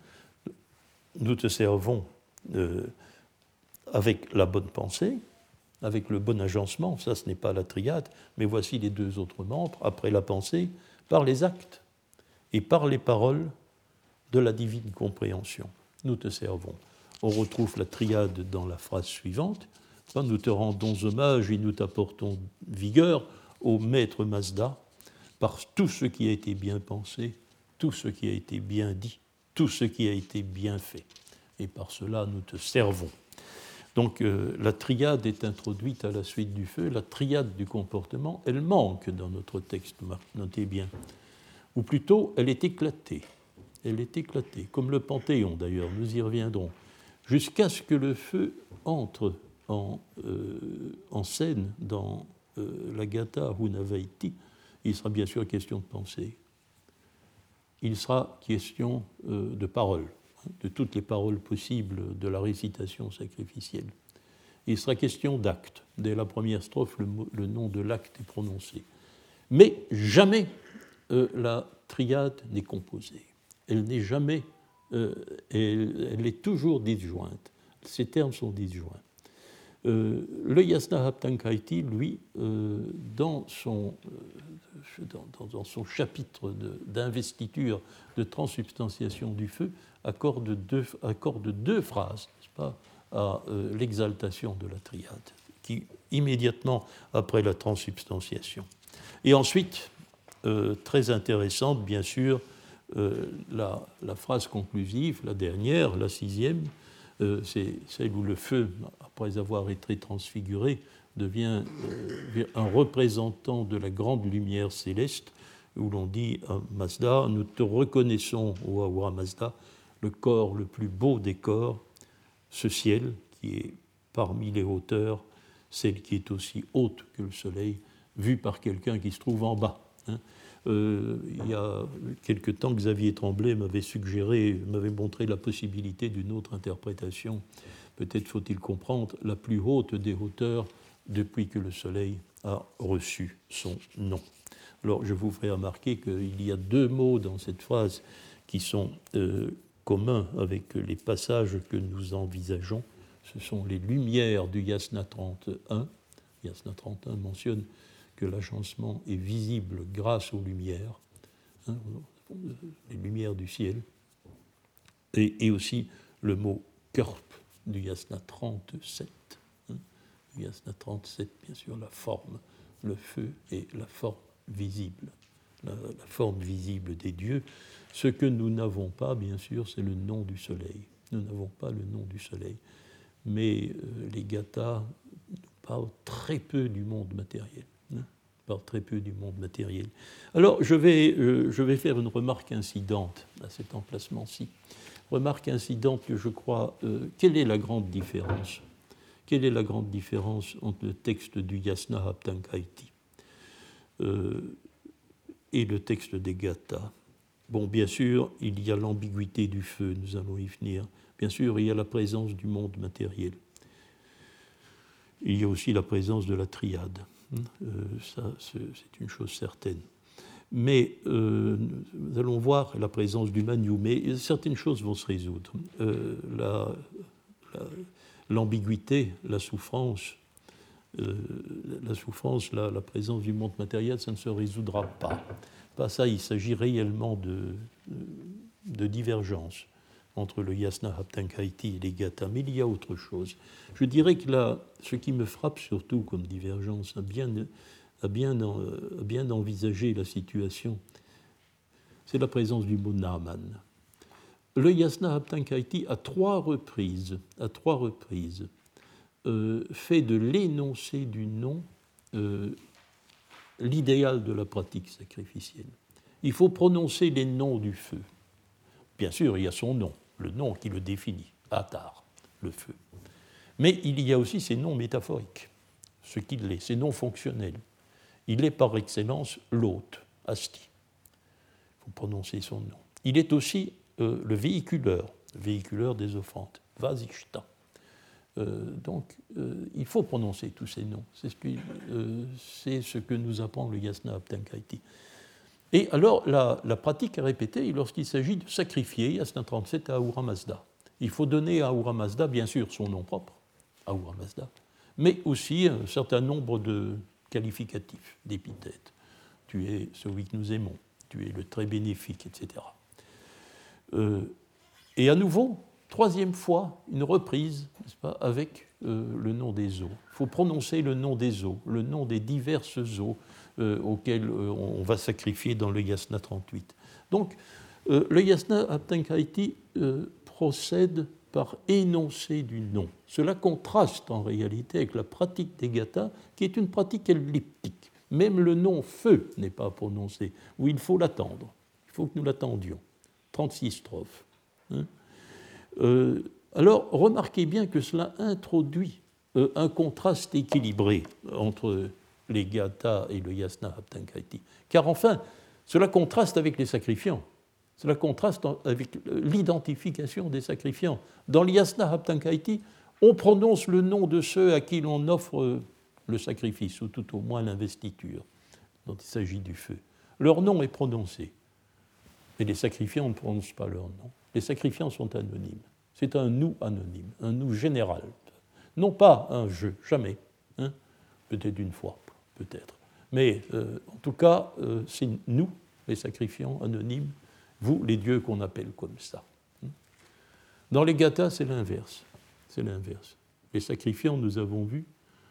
Nous te servons euh, avec la bonne pensée, avec le bon agencement, ça ce n'est pas la triade, mais voici les deux autres membres, après la pensée, par les actes et par les paroles de la divine compréhension. Nous te servons. On retrouve la triade dans la phrase suivante. Nous te rendons hommage et nous t'apportons vigueur au maître Mazda par tout ce qui a été bien pensé, tout ce qui a été bien dit, tout ce qui a été bien fait. Et par cela, nous te servons. Donc euh, la triade est introduite à la suite du feu. La triade du comportement, elle manque dans notre texte, notez bien. Ou plutôt, elle est éclatée. Elle est éclatée, comme le Panthéon d'ailleurs, nous y reviendrons, jusqu'à ce que le feu entre en, euh, en scène dans euh, la Gatha Hunavaiti. Il sera bien sûr question de pensée. Il sera question euh, de parole, hein, de toutes les paroles possibles de la récitation sacrificielle. Il sera question d'acte. Dès la première strophe, le, le nom de l'acte est prononcé. Mais jamais euh, la triade n'est composée. Elle n'est jamais, euh, elle, elle est toujours disjointe. Ces termes sont disjoints. Euh, le Yasna Haptankaiti, lui, euh, dans, son, euh, dans, dans son chapitre de, d'investiture de transsubstantiation du feu, accorde deux, accorde deux phrases, n'est-ce pas, à euh, l'exaltation de la triade, qui immédiatement après la transsubstantiation. Et ensuite, euh, très intéressante, bien sûr, euh, la, la phrase conclusive, la dernière, la sixième, Euh, c'est celle où le feu, après avoir été transfiguré, devient euh, un représentant de la grande lumière céleste, où l'on dit à Mazda, nous te reconnaissons, ô Ahura Mazda, le corps le plus beau des corps, ce ciel qui est parmi les hauteurs, celle qui est aussi haute que le soleil, vue par quelqu'un qui se trouve en bas. Hein. Euh, il y a quelque temps, Xavier Tremblay m'avait suggéré, m'avait montré la possibilité d'une autre interprétation. Peut-être faut-il comprendre la plus haute des hauteurs depuis que le soleil a reçu son nom. Alors, je vous ferai remarquer qu'il y a deux mots dans cette phrase qui sont euh, communs avec les passages que nous envisageons. Ce sont les lumières du Yasna trente et un. Yasna trente et un mentionne que l'agencement est visible grâce aux lumières, hein, les lumières du ciel, et, et aussi le mot Körp du Yasna trente-sept. Hein, du Yasna trente-sept, bien sûr, la forme, le feu et la forme visible, la, la forme visible des dieux. Ce que nous n'avons pas, bien sûr, c'est le nom du soleil. Nous n'avons pas le nom du soleil. Mais euh, les Gathas nous parlent très peu du monde matériel. Par très peu du monde matériel. Alors, je vais, euh, je vais faire une remarque incidente à cet emplacement-ci. Remarque incidente que je crois... Euh, quelle est la grande différence Quelle est la grande différence entre le texte du Yasna Haptankaiti euh, et le texte des Gathas? Bon, bien sûr, il y a l'ambiguïté du feu, nous allons y venir. Bien sûr, il y a la présence du monde matériel. Il y a aussi la présence de la triade. Euh, ça, c'est une chose certaine. Mais euh, nous allons voir la présence du Manu, mais certaines choses vont se résoudre. Euh, la, la, l'ambiguïté, la souffrance, euh, la souffrance, la, la présence du monde matériel, ça ne se résoudra pas. Pas ça, il s'agit réellement de, de divergence entre le Yasna Haptankaiti et les Gathas, mais il y a autre chose. Je dirais que là, ce qui me frappe surtout comme divergence, à bien, à bien, à bien envisager la situation, c'est la présence du mot Naaman. Le Yasna Haptankaiti, à trois reprises, à trois reprises, euh, fait de l'énoncé du nom euh, l'idéal de la pratique sacrificielle. Il faut prononcer les noms du feu. Bien sûr, il y a son nom, le nom qui le définit, Atar, le feu. Mais il y a aussi ses noms métaphoriques, ce qu'il est, ses noms fonctionnels. Il est par excellence l'hôte, Asti. Il faut prononcer son nom. Il est aussi euh, le véhiculeur, le véhiculeur des offrandes, Vasishta. Euh, donc, euh, il faut prononcer tous ces noms. C'est ce, qui, euh, c'est ce que nous apprend le Yasna Haptankaiti. Et alors, la, la pratique est répétée lorsqu'il s'agit de sacrifier Yasna trente-sept à Ahura Mazda. Il faut donner à Ahura Mazda, bien sûr, son nom propre, Ahura Mazda, mais aussi un certain nombre de qualificatifs, d'épithètes. Tu es celui que nous aimons, tu es le très bénéfique, et cetera. Euh, et à nouveau, troisième fois, une reprise, n'est-ce pas, avec euh, le nom des eaux. Il faut prononcer le nom des eaux, le nom des diverses eaux euh, auxquelles euh, on va sacrifier dans le Yasna trente-huit. Donc, euh, le Yasna Haptankaiti euh, procède par énoncé du nom. Cela contraste en réalité avec la pratique des gathas, qui est une pratique elliptique. Même le nom feu n'est pas prononcé, où il faut l'attendre. Il faut que nous l'attendions. trente-six strophes. Hein. Euh, alors, remarquez bien que cela introduit euh, un contraste équilibré entre les gathas et le yasna haptankaiti. Car enfin, cela contraste avec les sacrifiants. Cela contraste avec l'identification des sacrifiants. Dans le yasna haptankaiti, on prononce le nom de ceux à qui l'on offre le sacrifice, ou tout au moins l'investiture, dont il s'agit du feu. Leur nom est prononcé. Mais les sacrifiants ne prononcent pas leur nom. Les sacrifiants sont anonymes. C'est un nous anonyme, un nous général. Non pas un je, jamais. Hein, peut-être une fois, peut-être. Mais euh, en tout cas, euh, c'est nous, les sacrifiants anonymes, vous, les dieux qu'on appelle comme ça. Dans les gathas, c'est l'inverse. C'est l'inverse. Les sacrifiants, nous avons vu,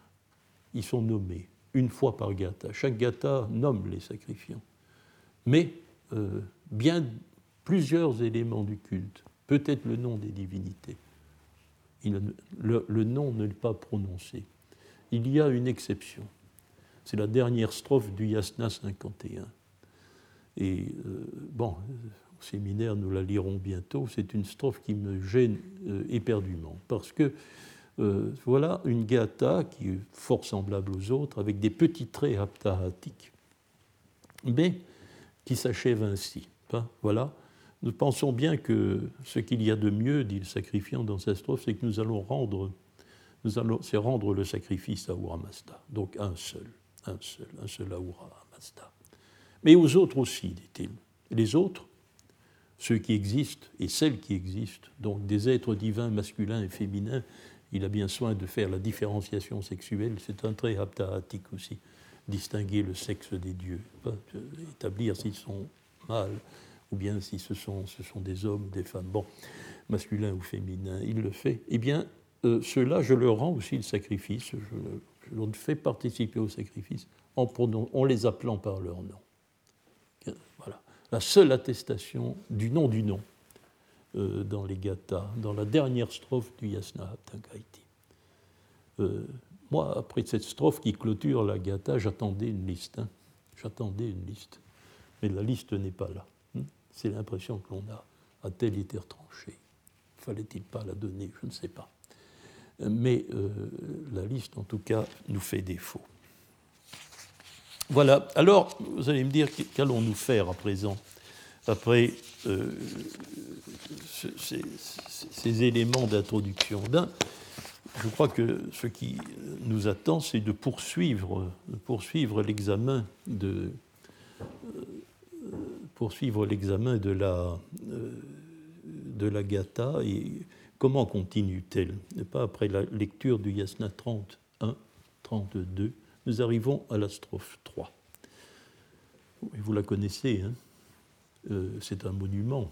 ils sont nommés une fois par gatha. Chaque gatha nomme les sacrifiants. Mais euh, bien plusieurs éléments du culte, peut-être le nom des divinités, il, le, le nom ne l'est pas prononcé. Il y a une exception. C'est la dernière strophe du yasna cinquante et un. Et euh, bon, au séminaire, nous la lirons bientôt. C'est une strophe qui me gêne euh, éperdument, parce que euh, voilà une gatha qui est fort semblable aux autres, avec des petits traits haptahatiques, mais qui s'achève ainsi. Hein, voilà. Nous pensons bien que ce qu'il y a de mieux, dit le sacrifiant dans cette strophe, c'est que nous allons rendre, nous allons, c'est rendre le sacrifice à Ahura Mazda. Donc un seul, un seul, un seul Ahura Mazda. Mais aux autres aussi, dit-il. Les autres, ceux qui existent et celles qui existent, donc des êtres divins masculins et féminins, il a bien soin de faire la différenciation sexuelle, c'est un trait haptahatique aussi, distinguer le sexe des dieux, pas établir s'ils sont mâles ou bien si ce sont, ce sont des hommes ou des femmes, bon, masculins ou féminins, il le fait. Eh bien, euh, ceux-là, je leur rends aussi le sacrifice, je, je leur fais participer au sacrifice en, pronon- en les appelant par leur nom. Voilà, la seule attestation du nom du nom euh, dans les gathas, dans la dernière strophe du yasna haptankaiti. Euh, moi, après cette strophe qui clôture la gatha, j'attendais une liste. Hein. J'attendais une liste. Mais la liste n'est pas là. Hein. C'est l'impression que l'on a. A-t-elle été retranchée? Fallait-il pas la donner? Je ne sais pas. Mais euh, la liste, en tout cas, nous fait défaut. Voilà. Alors, vous allez me dire, qu'allons-nous faire à présent, après euh, ces, ces éléments d'introduction? Ben, je crois que ce qui nous attend, c'est de poursuivre, de poursuivre l'examen de, euh, poursuivre l'examen de la, euh, de la gatha. Et comment continue-t-elle? Pas après la lecture du yasna trente et un, trente-deux, nous arrivons à la strophe trois. Vous la connaissez, hein? euh, c'est un monument.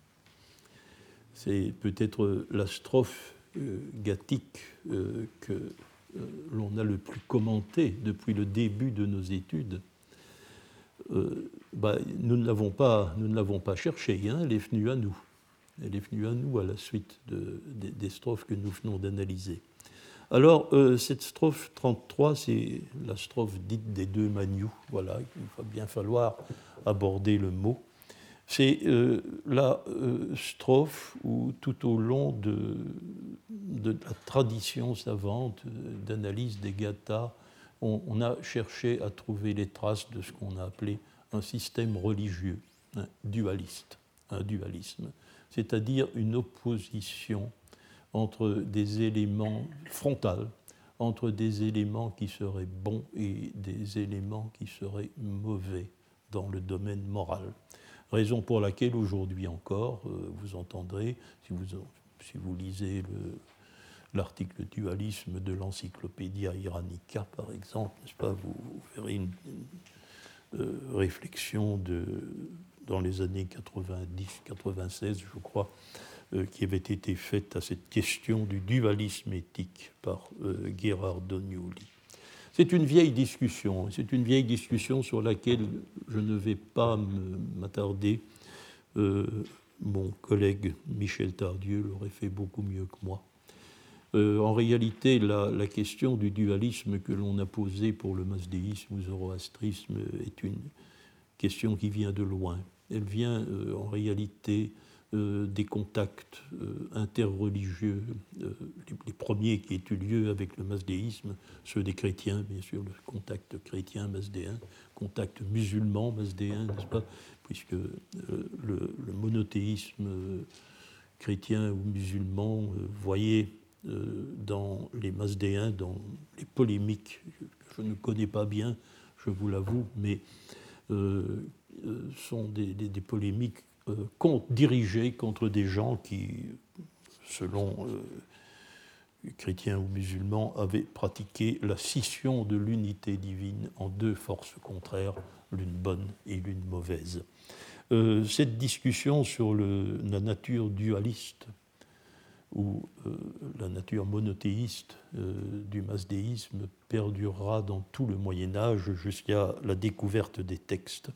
C'est peut-être la strophe euh, gathique euh, que euh, l'on a le plus commentée depuis le début de nos études. Euh, bah, nous ne l'avons pas, nous ne l'avons pas cherchée, hein, elle est venue à nous. Elle est venue à nous à la suite de, de, des strophes que nous venons d'analyser. Alors, euh, cette strophe trente-trois, c'est la strophe dite des deux manious. Voilà, il va bien falloir aborder le mot. C'est euh, la euh, strophe où, tout au long de, de la tradition savante d'analyse des gathas, on, on a cherché à trouver les traces de ce qu'on a appelé un système religieux, un dualiste, un dualisme, c'est-à-dire une opposition entre des éléments frontaux, entre des éléments qui seraient bons et des éléments qui seraient mauvais dans le domaine moral. Raison pour laquelle aujourd'hui encore, euh, vous entendrez, si vous, si vous lisez le, l'article dualisme de l'Encyclopédia Iranica, par exemple, n'est-ce pas, vous, vous verrez une, une euh, réflexion de, dans les années quatre-vingt-dix quatre-vingt-seize, je crois, euh, qui avait été faite à cette question du dualisme éthique par euh, Gherard Donioli. C'est une vieille discussion, c'est une vieille discussion sur laquelle je ne vais pas m'attarder. Euh, mon collègue Michel Tardieu l'aurait fait beaucoup mieux que moi. Euh, en réalité, la, la question du dualisme que l'on a posée pour le masdéisme ou zoroastrisme est une question qui vient de loin. Elle vient euh, en réalité euh, des contacts euh, interreligieux, euh, les, les premiers qui aient eu lieu avec le masdéisme, ceux des chrétiens, bien sûr, le contact chrétien-masdéen, contact musulman-masdéen, n'est-ce pas, puisque euh, le, le monothéisme euh, chrétien ou musulman euh, voyait euh, dans les masdéens, dans les polémiques, je ne connais pas bien, je vous l'avoue, mais euh, euh, sont des, des, des polémiques euh, contre, dirigées contre des gens qui, selon euh, chrétiens ou musulmans, avaient pratiqué la scission de l'unité divine en deux forces contraires, l'une bonne et l'une mauvaise. Euh, cette discussion sur le, la nature dualiste ou euh, la nature monothéiste euh, du masdéisme perdurera dans tout le Moyen-Âge jusqu'à la découverte des textes.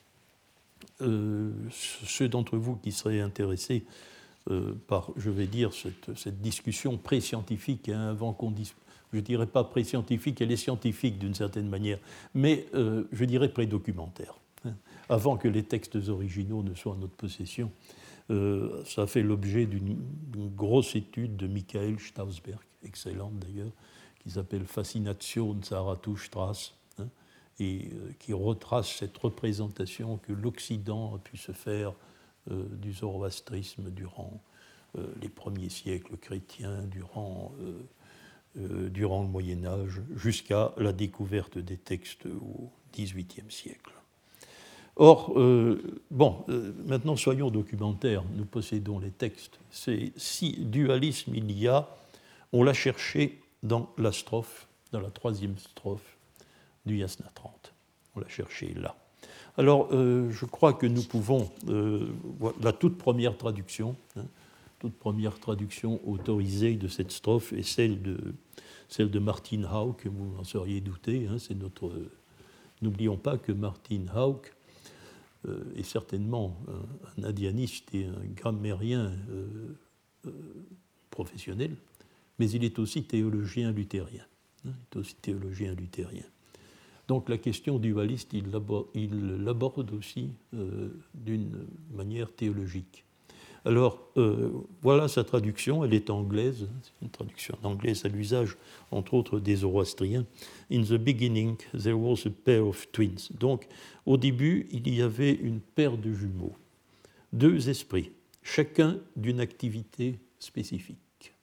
Euh, ceux d'entre vous qui seraient intéressés euh, par, je vais dire, cette, cette discussion pré-scientifique, hein, avant qu'on dise, je ne dirais pas pré-scientifique, elle est scientifique d'une certaine manière, mais euh, je dirais pré-documentaire, hein, avant que les textes originaux ne soient en notre possession. Euh, ça a fait l'objet d'une, d'une grosse étude de Michael Stausberg, excellente d'ailleurs, qui s'appelle Fascination Zarathushtras, hein, et euh, qui retrace cette représentation que l'Occident a pu se faire euh, du zoroastrisme durant euh, les premiers siècles chrétiens, durant, euh, euh, durant le Moyen-Âge, jusqu'à la découverte des textes au dix-huitième siècle. Or, euh, bon, euh, maintenant soyons documentaires, nous possédons les textes. C'est, si dualisme il y a, on l'a cherché dans la strophe, dans la troisième strophe du Yasna trente. On l'a cherché là. Alors, euh, je crois que nous pouvons, euh, la toute première traduction, hein, toute première traduction autorisée de cette strophe est celle de, celle de Martin Hauck, vous en seriez douté, hein, c'est notre... Euh, n'oublions pas que Martin Hauck Euh, est certainement un, un indianiste et un grammairien euh, euh, professionnel, mais il est aussi théologien luthérien. Hein, il est aussi théologien luthérien. Donc la question dualiste, il l'aborde, il l'aborde aussi euh, d'une manière théologique. Alors, euh, voilà sa traduction, elle est anglaise, c'est une traduction anglaise à l'usage, entre autres, des Zoroastriens. In the beginning, there was a pair of twins. Donc, au début, il y avait une paire de jumeaux, deux esprits, chacun d'une activité spécifique.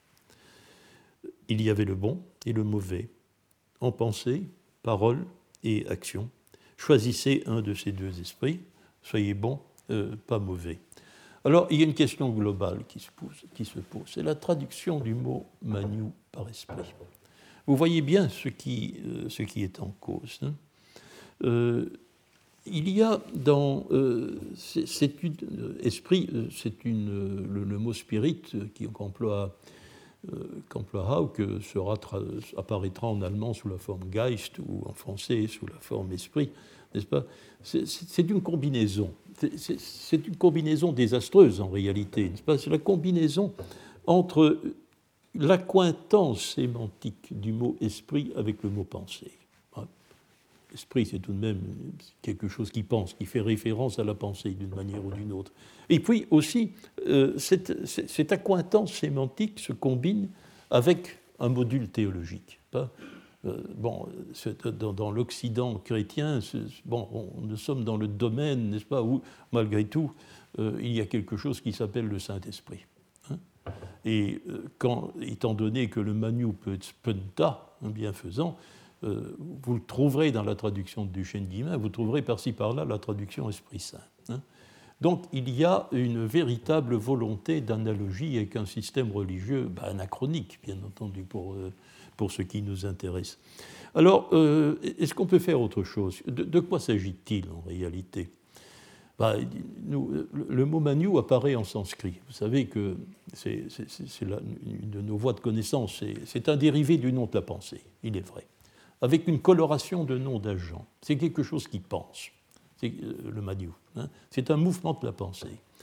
Il y avait le bon et le mauvais, en pensée, parole et action. Choisissez un de ces deux esprits, soyez bon, euh, pas mauvais. Alors, il y a une question globale qui se pose, qui se pose. C'est la traduction du mot « manu » par esprit. Vous voyez bien ce qui, euh, ce qui est en cause. Hein. Euh, il y a dans... Euh, c'est, c'est une, euh, esprit, c'est une, euh, le, le mot « spirit » qui, qu'emploie, euh, qu'emploie Hauck sera tra- apparaîtra en allemand sous la forme « Geist » ou en français sous la forme « esprit », n'est-ce pas ? c'est, c'est, c'est une combinaison. C'est, c'est une combinaison désastreuse en réalité, n'est-ce pas ? C'est la combinaison entre l'accointance sémantique du mot esprit avec le mot pensée. Esprit, c'est tout de même quelque chose qui pense, qui fait référence à la pensée d'une manière ou d'une autre. Et puis aussi, euh, cette, cette accointance sémantique se combine avec un module théologique. Pas Euh, bon, dans, dans l'Occident chrétien, bon, on, nous sommes dans le domaine, n'est-ce pas, où, malgré tout, euh, il y a quelque chose qui s'appelle le Saint-Esprit. Hein, et euh, quand, étant donné que le manu peut être spenta, un bienfaisant, euh, vous le trouverez dans la traduction de Duchesne Guillemin, vous trouverez par-ci par-là la traduction Esprit Saint. Hein. Donc il y a une véritable volonté d'analogie avec un système religieux ben, anachronique, bien entendu, pour... Euh, pour ce qui nous intéresse. Alors, euh, est-ce qu'on peut faire autre chose ? De, de quoi s'agit-il en réalité ? Ben, nous, le mot manu apparaît en sanskrit. Vous savez que c'est, c'est, c'est la, une de nos voies de connaissance. C'est, c'est un dérivé du nom de la pensée, il est vrai, avec une coloration de nom d'agent. C'est quelque chose qui pense, c'est le manu. Hein, c'est un mouvement de la pensée.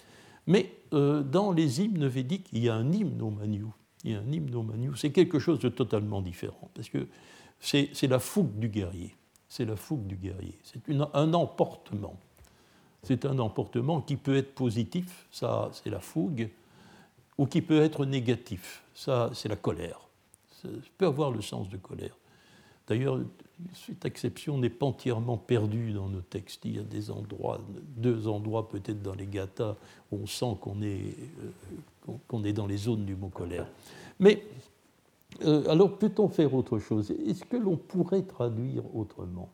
Mais euh, dans les hymnes védiques, il y a un hymne au Manu. Il y a un hymne au Manu. C'est quelque chose de totalement différent, parce que c'est, c'est la fougue du guerrier. C'est la fougue du guerrier. C'est une, un emportement. C'est un emportement qui peut être positif, ça c'est la fougue, ou qui peut être négatif, ça c'est la colère. Ça peut avoir le sens de colère. D'ailleurs, cette acception n'est pas entièrement perdue dans nos textes. Il y a des endroits, deux endroits peut-être dans les gathas où on sent qu'on est, euh, qu'on est dans les zones du mot colère. Mais euh, alors peut-on faire autre chose? Est-ce que l'on pourrait traduire autrement,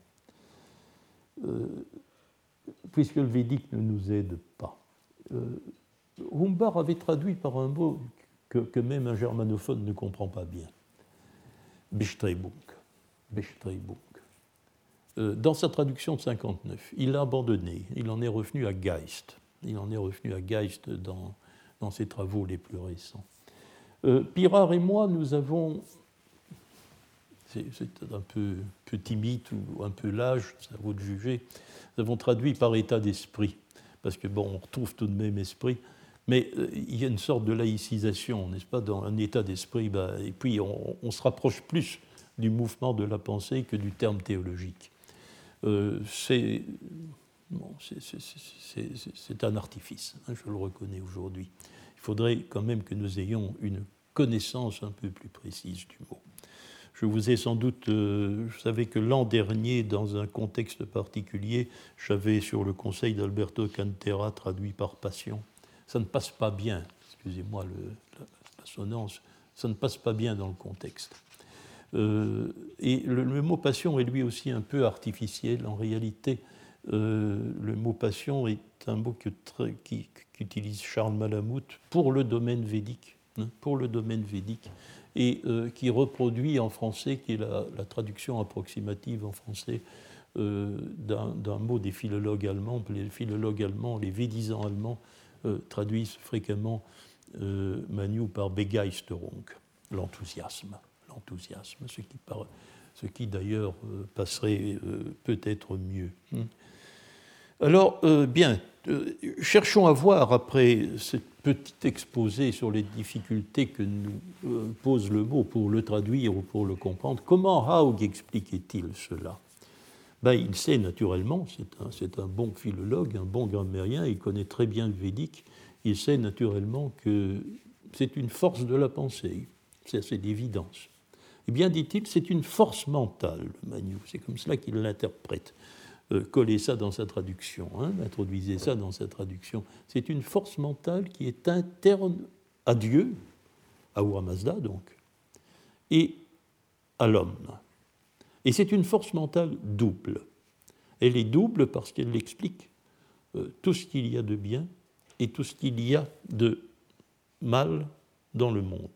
euh, puisque le védique ne nous aide pas? euh, Humbar avait traduit par un mot que, que même un germanophone ne comprend pas bien. Bestrebung. Bestrebung. Euh, dans sa traduction de cinquante-neuf, il l'a abandonné. Il en est revenu à Geist. Il en est revenu à Geist dans, dans ses travaux les plus récents. Euh, Pirard et moi, nous avons... C'est, c'est un peu petit mythe ou un peu lâche, c'est à vous de juger. Nous avons traduit par état d'esprit, parce que bon, on retrouve tout de même esprit. Mais euh, il y a une sorte de laïcisation, n'est-ce pas, dans un état d'esprit, bah, et puis on, on se rapproche plus du mouvement de la pensée que du terme théologique. Euh, c'est, bon, c'est, c'est, c'est, c'est, c'est un artifice, hein, je le reconnais aujourd'hui. Il faudrait quand même que nous ayons une connaissance un peu plus précise du mot. Je vous ai sans doute, euh, vous savez que l'an dernier, dans un contexte particulier, j'avais sur le conseil d'Alberto Cantera traduit par passion. Ça ne passe pas bien, excusez-moi le, la, l'assonance, ça ne passe pas bien dans le contexte. Euh, et le, le mot passion est lui aussi un peu artificiel. En réalité, euh, le mot passion est un mot que, qui, qu'utilise Charles Malamute pour le domaine védique, hein, pour le domaine védique, et euh, qui reproduit en français, qui est la, la traduction approximative en français euh, d'un, d'un mot des philologues allemands. Les philologues allemands, les védisants allemands, Euh, traduisent fréquemment euh, Manu par Begeisterung, l'enthousiasme, l'enthousiasme, ce qui, par, ce qui d'ailleurs euh, passerait euh, peut-être mieux. Alors, euh, bien, euh, cherchons à voir, après ce petit exposé sur les difficultés que nous euh, pose le mot pour le traduire ou pour le comprendre, comment Haug expliquait-il cela? Ben, il sait naturellement, c'est un, c'est un bon philologue, un bon grammairien, il connaît très bien le védique, il sait naturellement que c'est une force de la pensée, c'est, c'est d'évidence. Eh bien, dit-il, c'est une force mentale, le Manu, c'est comme cela qu'il l'interprète. Euh, collez ça dans sa traduction, hein, introduisez ça dans sa traduction. C'est une force mentale qui est interne à Dieu, à Ahura Mazda donc, et à l'homme. Et c'est une force mentale double. Elle est double parce qu'elle explique euh, tout ce qu'il y a de bien et tout ce qu'il y a de mal dans le monde.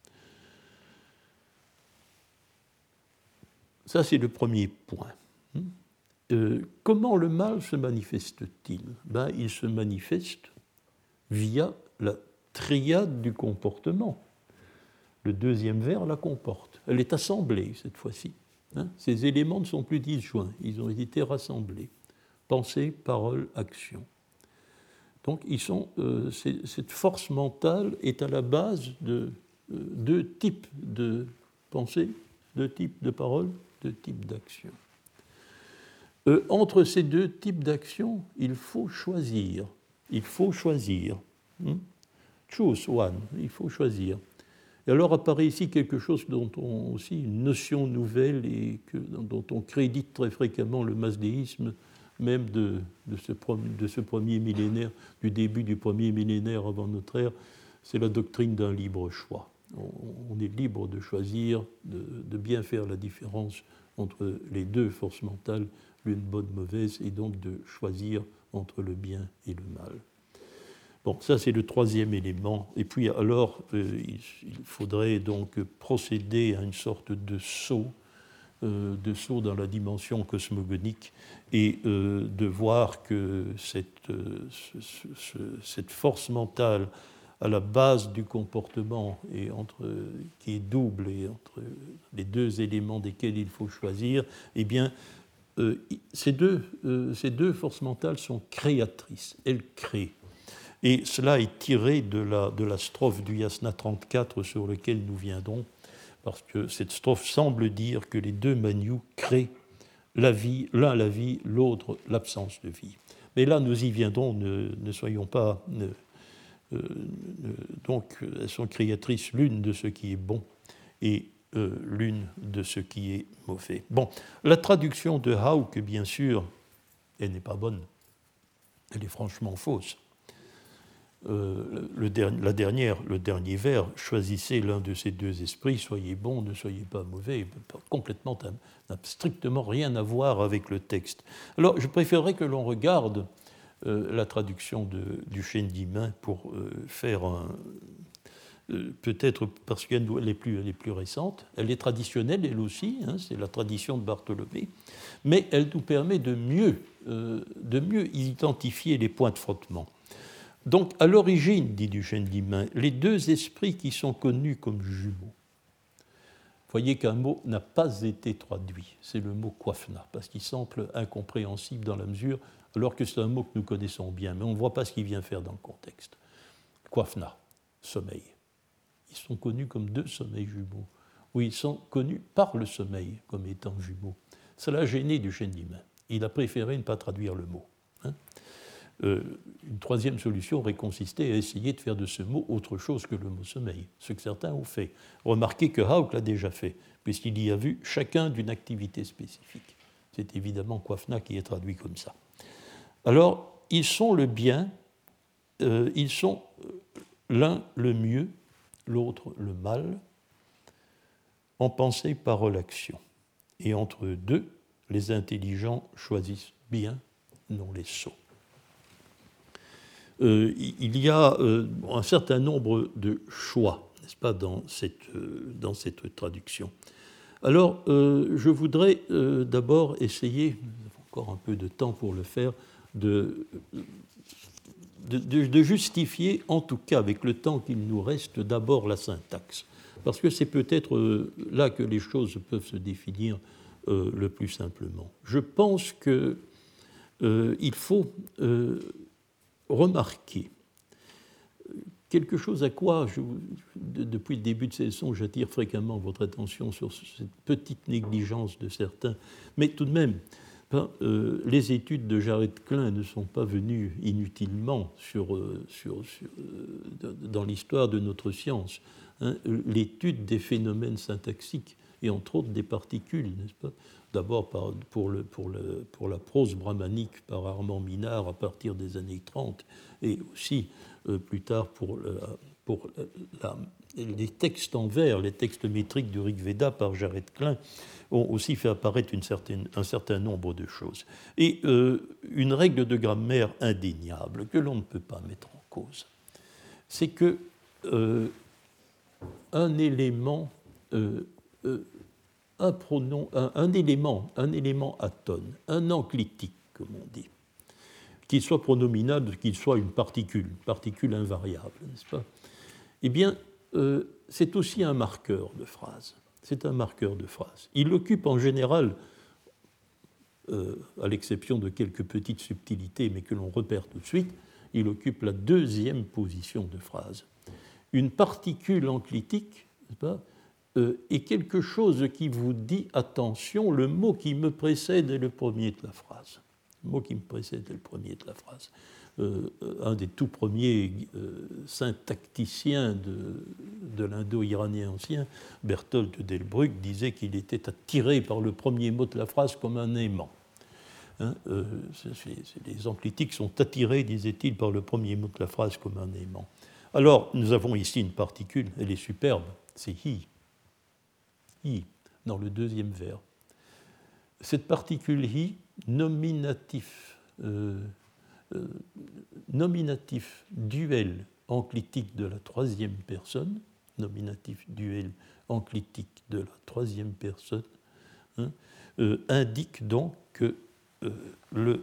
Ça, c'est le premier point. Euh, comment le mal se manifeste-t-il? Ben, il se manifeste via la triade du comportement. Le deuxième vers la comporte. Elle est assemblée cette fois-ci. Hein, ces éléments ne sont plus disjoints, ils ont été rassemblés. Pensée, parole, action. Donc, ils sont, euh, cette force mentale est à la base de euh, deux types de pensée, deux types de parole, deux types d'action. Euh, entre ces deux types d'action, il faut choisir. Il faut choisir. Hmm? Choose one, il faut choisir. Et alors apparaît ici quelque chose dont on aussi, une notion nouvelle et que, dont on crédite très fréquemment le masdéisme, même de, de, ce, de ce premier millénaire, du début du premier millénaire avant notre ère, c'est la doctrine d'un libre choix. On, on est libre de choisir, de, de bien faire la différence entre les deux forces mentales, l'une bonne, mauvaise, et donc de choisir entre le bien et le mal. Bon, ça c'est le troisième élément. Et puis alors, euh, il, il faudrait donc procéder à une sorte de saut, euh, de saut dans la dimension cosmogonique et euh, de voir que cette, euh, ce, ce, cette force mentale à la base du comportement et entre, qui est double et entre les deux éléments desquels il faut choisir, eh bien, euh, ces, deux, euh, ces deux forces mentales sont créatrices. Elles créent. Et cela est tiré de la, de la strophe du Yasna trente-quatre sur laquelle nous viendrons, parce que cette strophe semble dire que les deux Maniou créent la vie, l'un la vie, l'autre l'absence de vie. Mais là, nous y viendrons, ne, ne soyons pas... Ne, euh, ne, donc, elles sont créatrices l'une de ce qui est bon et euh, l'une de ce qui est mauvais. Bon, la traduction de Hauck, bien sûr, elle n'est pas bonne. Elle est franchement fausse. Euh, le der- la dernière, le dernier vers, choisissez l'un de ces deux esprits, soyez bon, ne soyez pas mauvais, complètement, n'a strictement rien à voir avec le texte. Alors, je préférerais que l'on regarde euh, la traduction de, du Shendimin pour euh, faire un... Euh, peut-être parce qu'elle est plus, elle est plus récente, elle est traditionnelle elle aussi, hein, c'est la tradition de Bartholomé, mais elle nous permet de mieux, euh, de mieux identifier les points de frottement. Donc, à l'origine, dit Duchesne-Dimain, les deux esprits qui sont connus comme jumeaux. Voyez qu'un mot n'a pas été traduit, c'est le mot Kwafna, parce qu'il semble incompréhensible dans la mesure, alors que c'est un mot que nous connaissons bien, mais on ne voit pas ce qu'il vient faire dans le contexte. Kwafna, sommeil. Ils sont connus comme deux sommeils jumeaux, ou ils sont connus par le sommeil comme étant jumeaux. Cela a gêné Duchesne-Dimain. Il a préféré ne pas traduire le mot. Hein. Euh, une troisième solution aurait consisté à essayer de faire de ce mot autre chose que le mot sommeil, ce que certains ont fait. Remarquez que Hauck l'a déjà fait, puisqu'il y a vu chacun d'une activité spécifique. C'est évidemment Kwafna qui est traduit comme ça. Alors, ils sont le bien, euh, ils sont l'un le mieux, l'autre le mal, en pensée, parole, action. Et entre eux deux, les intelligents choisissent bien, non les sots. Euh, il y a euh, un certain nombre de choix, n'est-ce pas, dans cette, euh, dans cette traduction. Alors, euh, je voudrais euh, d'abord essayer, nous avons encore un peu de temps pour le faire, de, de, de, de justifier, en tout cas avec le temps qu'il nous reste, d'abord la syntaxe. Parce que c'est peut-être euh, là que les choses peuvent se définir euh, le plus simplement. Je pense qu'il euh, faut... Euh, remarquez quelque chose à quoi, je, de, depuis le début de ces leçons, j'attire fréquemment votre attention sur cette petite négligence de certains, mais tout de même, ben, euh, les études de Jared Klein ne sont pas venues inutilement sur, euh, sur, sur, euh, dans l'histoire de notre science. Hein, l'étude des phénomènes syntaxiques et entre autres des particules, n'est-ce pas ? D'abord par, pour, le, pour, le, pour la prose brahmanique par Armand Minard à partir des années trente, et aussi euh, plus tard pour, la, pour la, les textes en vers, les textes métriques du Rig Veda par Jared Klein, ont aussi fait apparaître une certaine, un certain nombre de choses. Et euh, une règle de grammaire indéniable que l'on ne peut pas mettre en cause, c'est que euh, un élément... Euh, euh, Un, pronom, un, un, élément, un élément atone, un enclitique, comme on dit, qu'il soit pronominal, qu'il soit une particule, une particule invariable, n'est-ce pas ? Eh bien, euh, c'est aussi un marqueur de phrase. C'est un marqueur de phrase. Il occupe en général, euh, à l'exception de quelques petites subtilités, mais que l'on repère tout de suite, il occupe la deuxième position de phrase. Une particule enclitique, n'est-ce pas ? Euh, est quelque chose qui vous dit, attention, le mot qui me précède est le premier de la phrase. Le mot qui me précède est le premier de la phrase. Euh, un des tout premiers euh, syntacticiens de, de l'indo-iranien ancien, Berthold Delbrück, disait qu'il était attiré par le premier mot de la phrase comme un aimant. Hein, euh, c'est, c'est, les enclitiques sont attirés, disait-il, par le premier mot de la phrase comme un aimant. Alors, nous avons ici une particule, elle est superbe, c'est hi. I, dans le deuxième vers. Cette particule hi, nominatif, euh, euh, nominatif duel enclitique de la troisième personne, nominatif duel enclitique de la troisième personne, hein, euh, indique donc que, euh, le,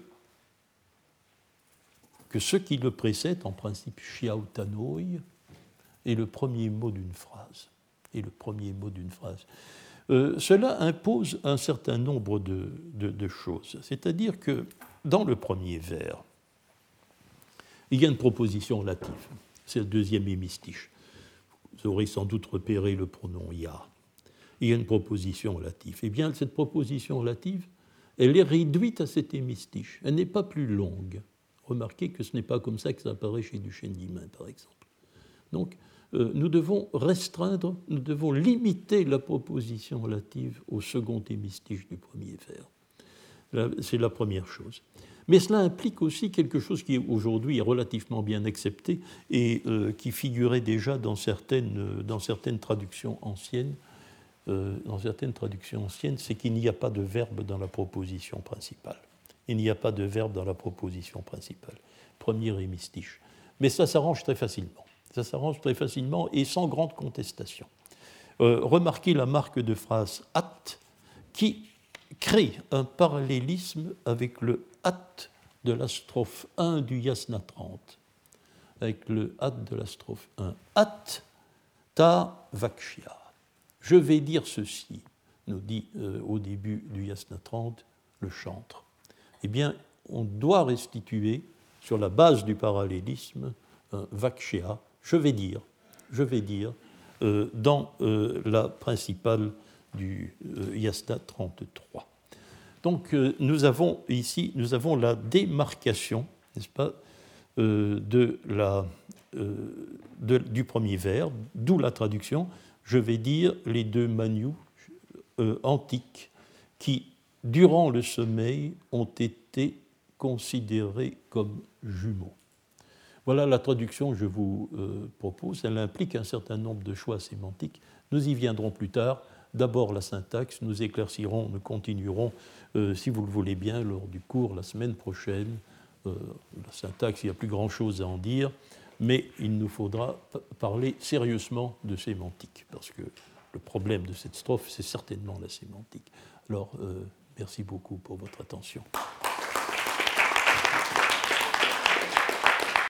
que ce qui le précède, en principe shiautanoi, est le premier mot d'une phrase. Et le premier mot d'une phrase. Euh, cela impose un certain nombre de, de, de choses. C'est-à-dire que dans le premier vers, Il y a une proposition relative, c'est le deuxième hémistiche. Vous aurez sans doute repéré le pronom ya. Il y a une proposition relative. Eh bien, cette proposition relative, elle est réduite à cet hémistiche. Elle n'est pas plus longue. Remarquez que ce n'est pas comme ça que ça apparaît chez Duchesne-Guillemin, par exemple. Donc, euh, nous devons restreindre, nous devons limiter la proposition relative au second hémistiche du premier vers. C'est la première chose. Mais cela implique aussi quelque chose qui aujourd'hui est relativement bien accepté et euh, qui figurait déjà dans certaines, dans certaines traductions anciennes. Euh, dans certaines traductions anciennes, c'est qu'il n'y a pas de verbe dans la proposition principale. Il n'y a pas de verbe dans la proposition principale. Premier hémistiche. Mais ça s'arrange très facilement. Ça s'arrange très facilement et sans grande contestation. Euh, remarquez la marque de phrase « at » qui crée un parallélisme avec le « at » de la strophe un du Yasna trente. Avec le « at » de la strophe un. « At ta vakshya ». Je vais dire ceci, nous dit euh, au début du Yasna trente le chantre. Eh bien, on doit restituer, sur la base du parallélisme, un vakshya, je vais dire, je vais dire, euh, dans euh, la principale du euh, Yasna trente-trois. Donc, euh, nous avons ici, nous avons la démarcation, n'est-ce pas, euh, de la, euh, de, du premier vers, d'où la traduction. Je vais dire les deux manus euh, antiques qui, durant le sommeil, ont été considérés comme jumeaux. Voilà la traduction que je vous euh, propose. Elle implique un certain nombre de choix sémantiques. Nous y viendrons plus tard. D'abord la syntaxe, nous éclaircirons, nous continuerons, euh, si vous le voulez bien, lors du cours la semaine prochaine. Euh, la syntaxe, il n'y a plus grand-chose à en dire. Mais il nous faudra parler sérieusement de sémantique, parce que le problème de cette strophe, c'est certainement la sémantique. Alors, euh, merci beaucoup pour votre attention.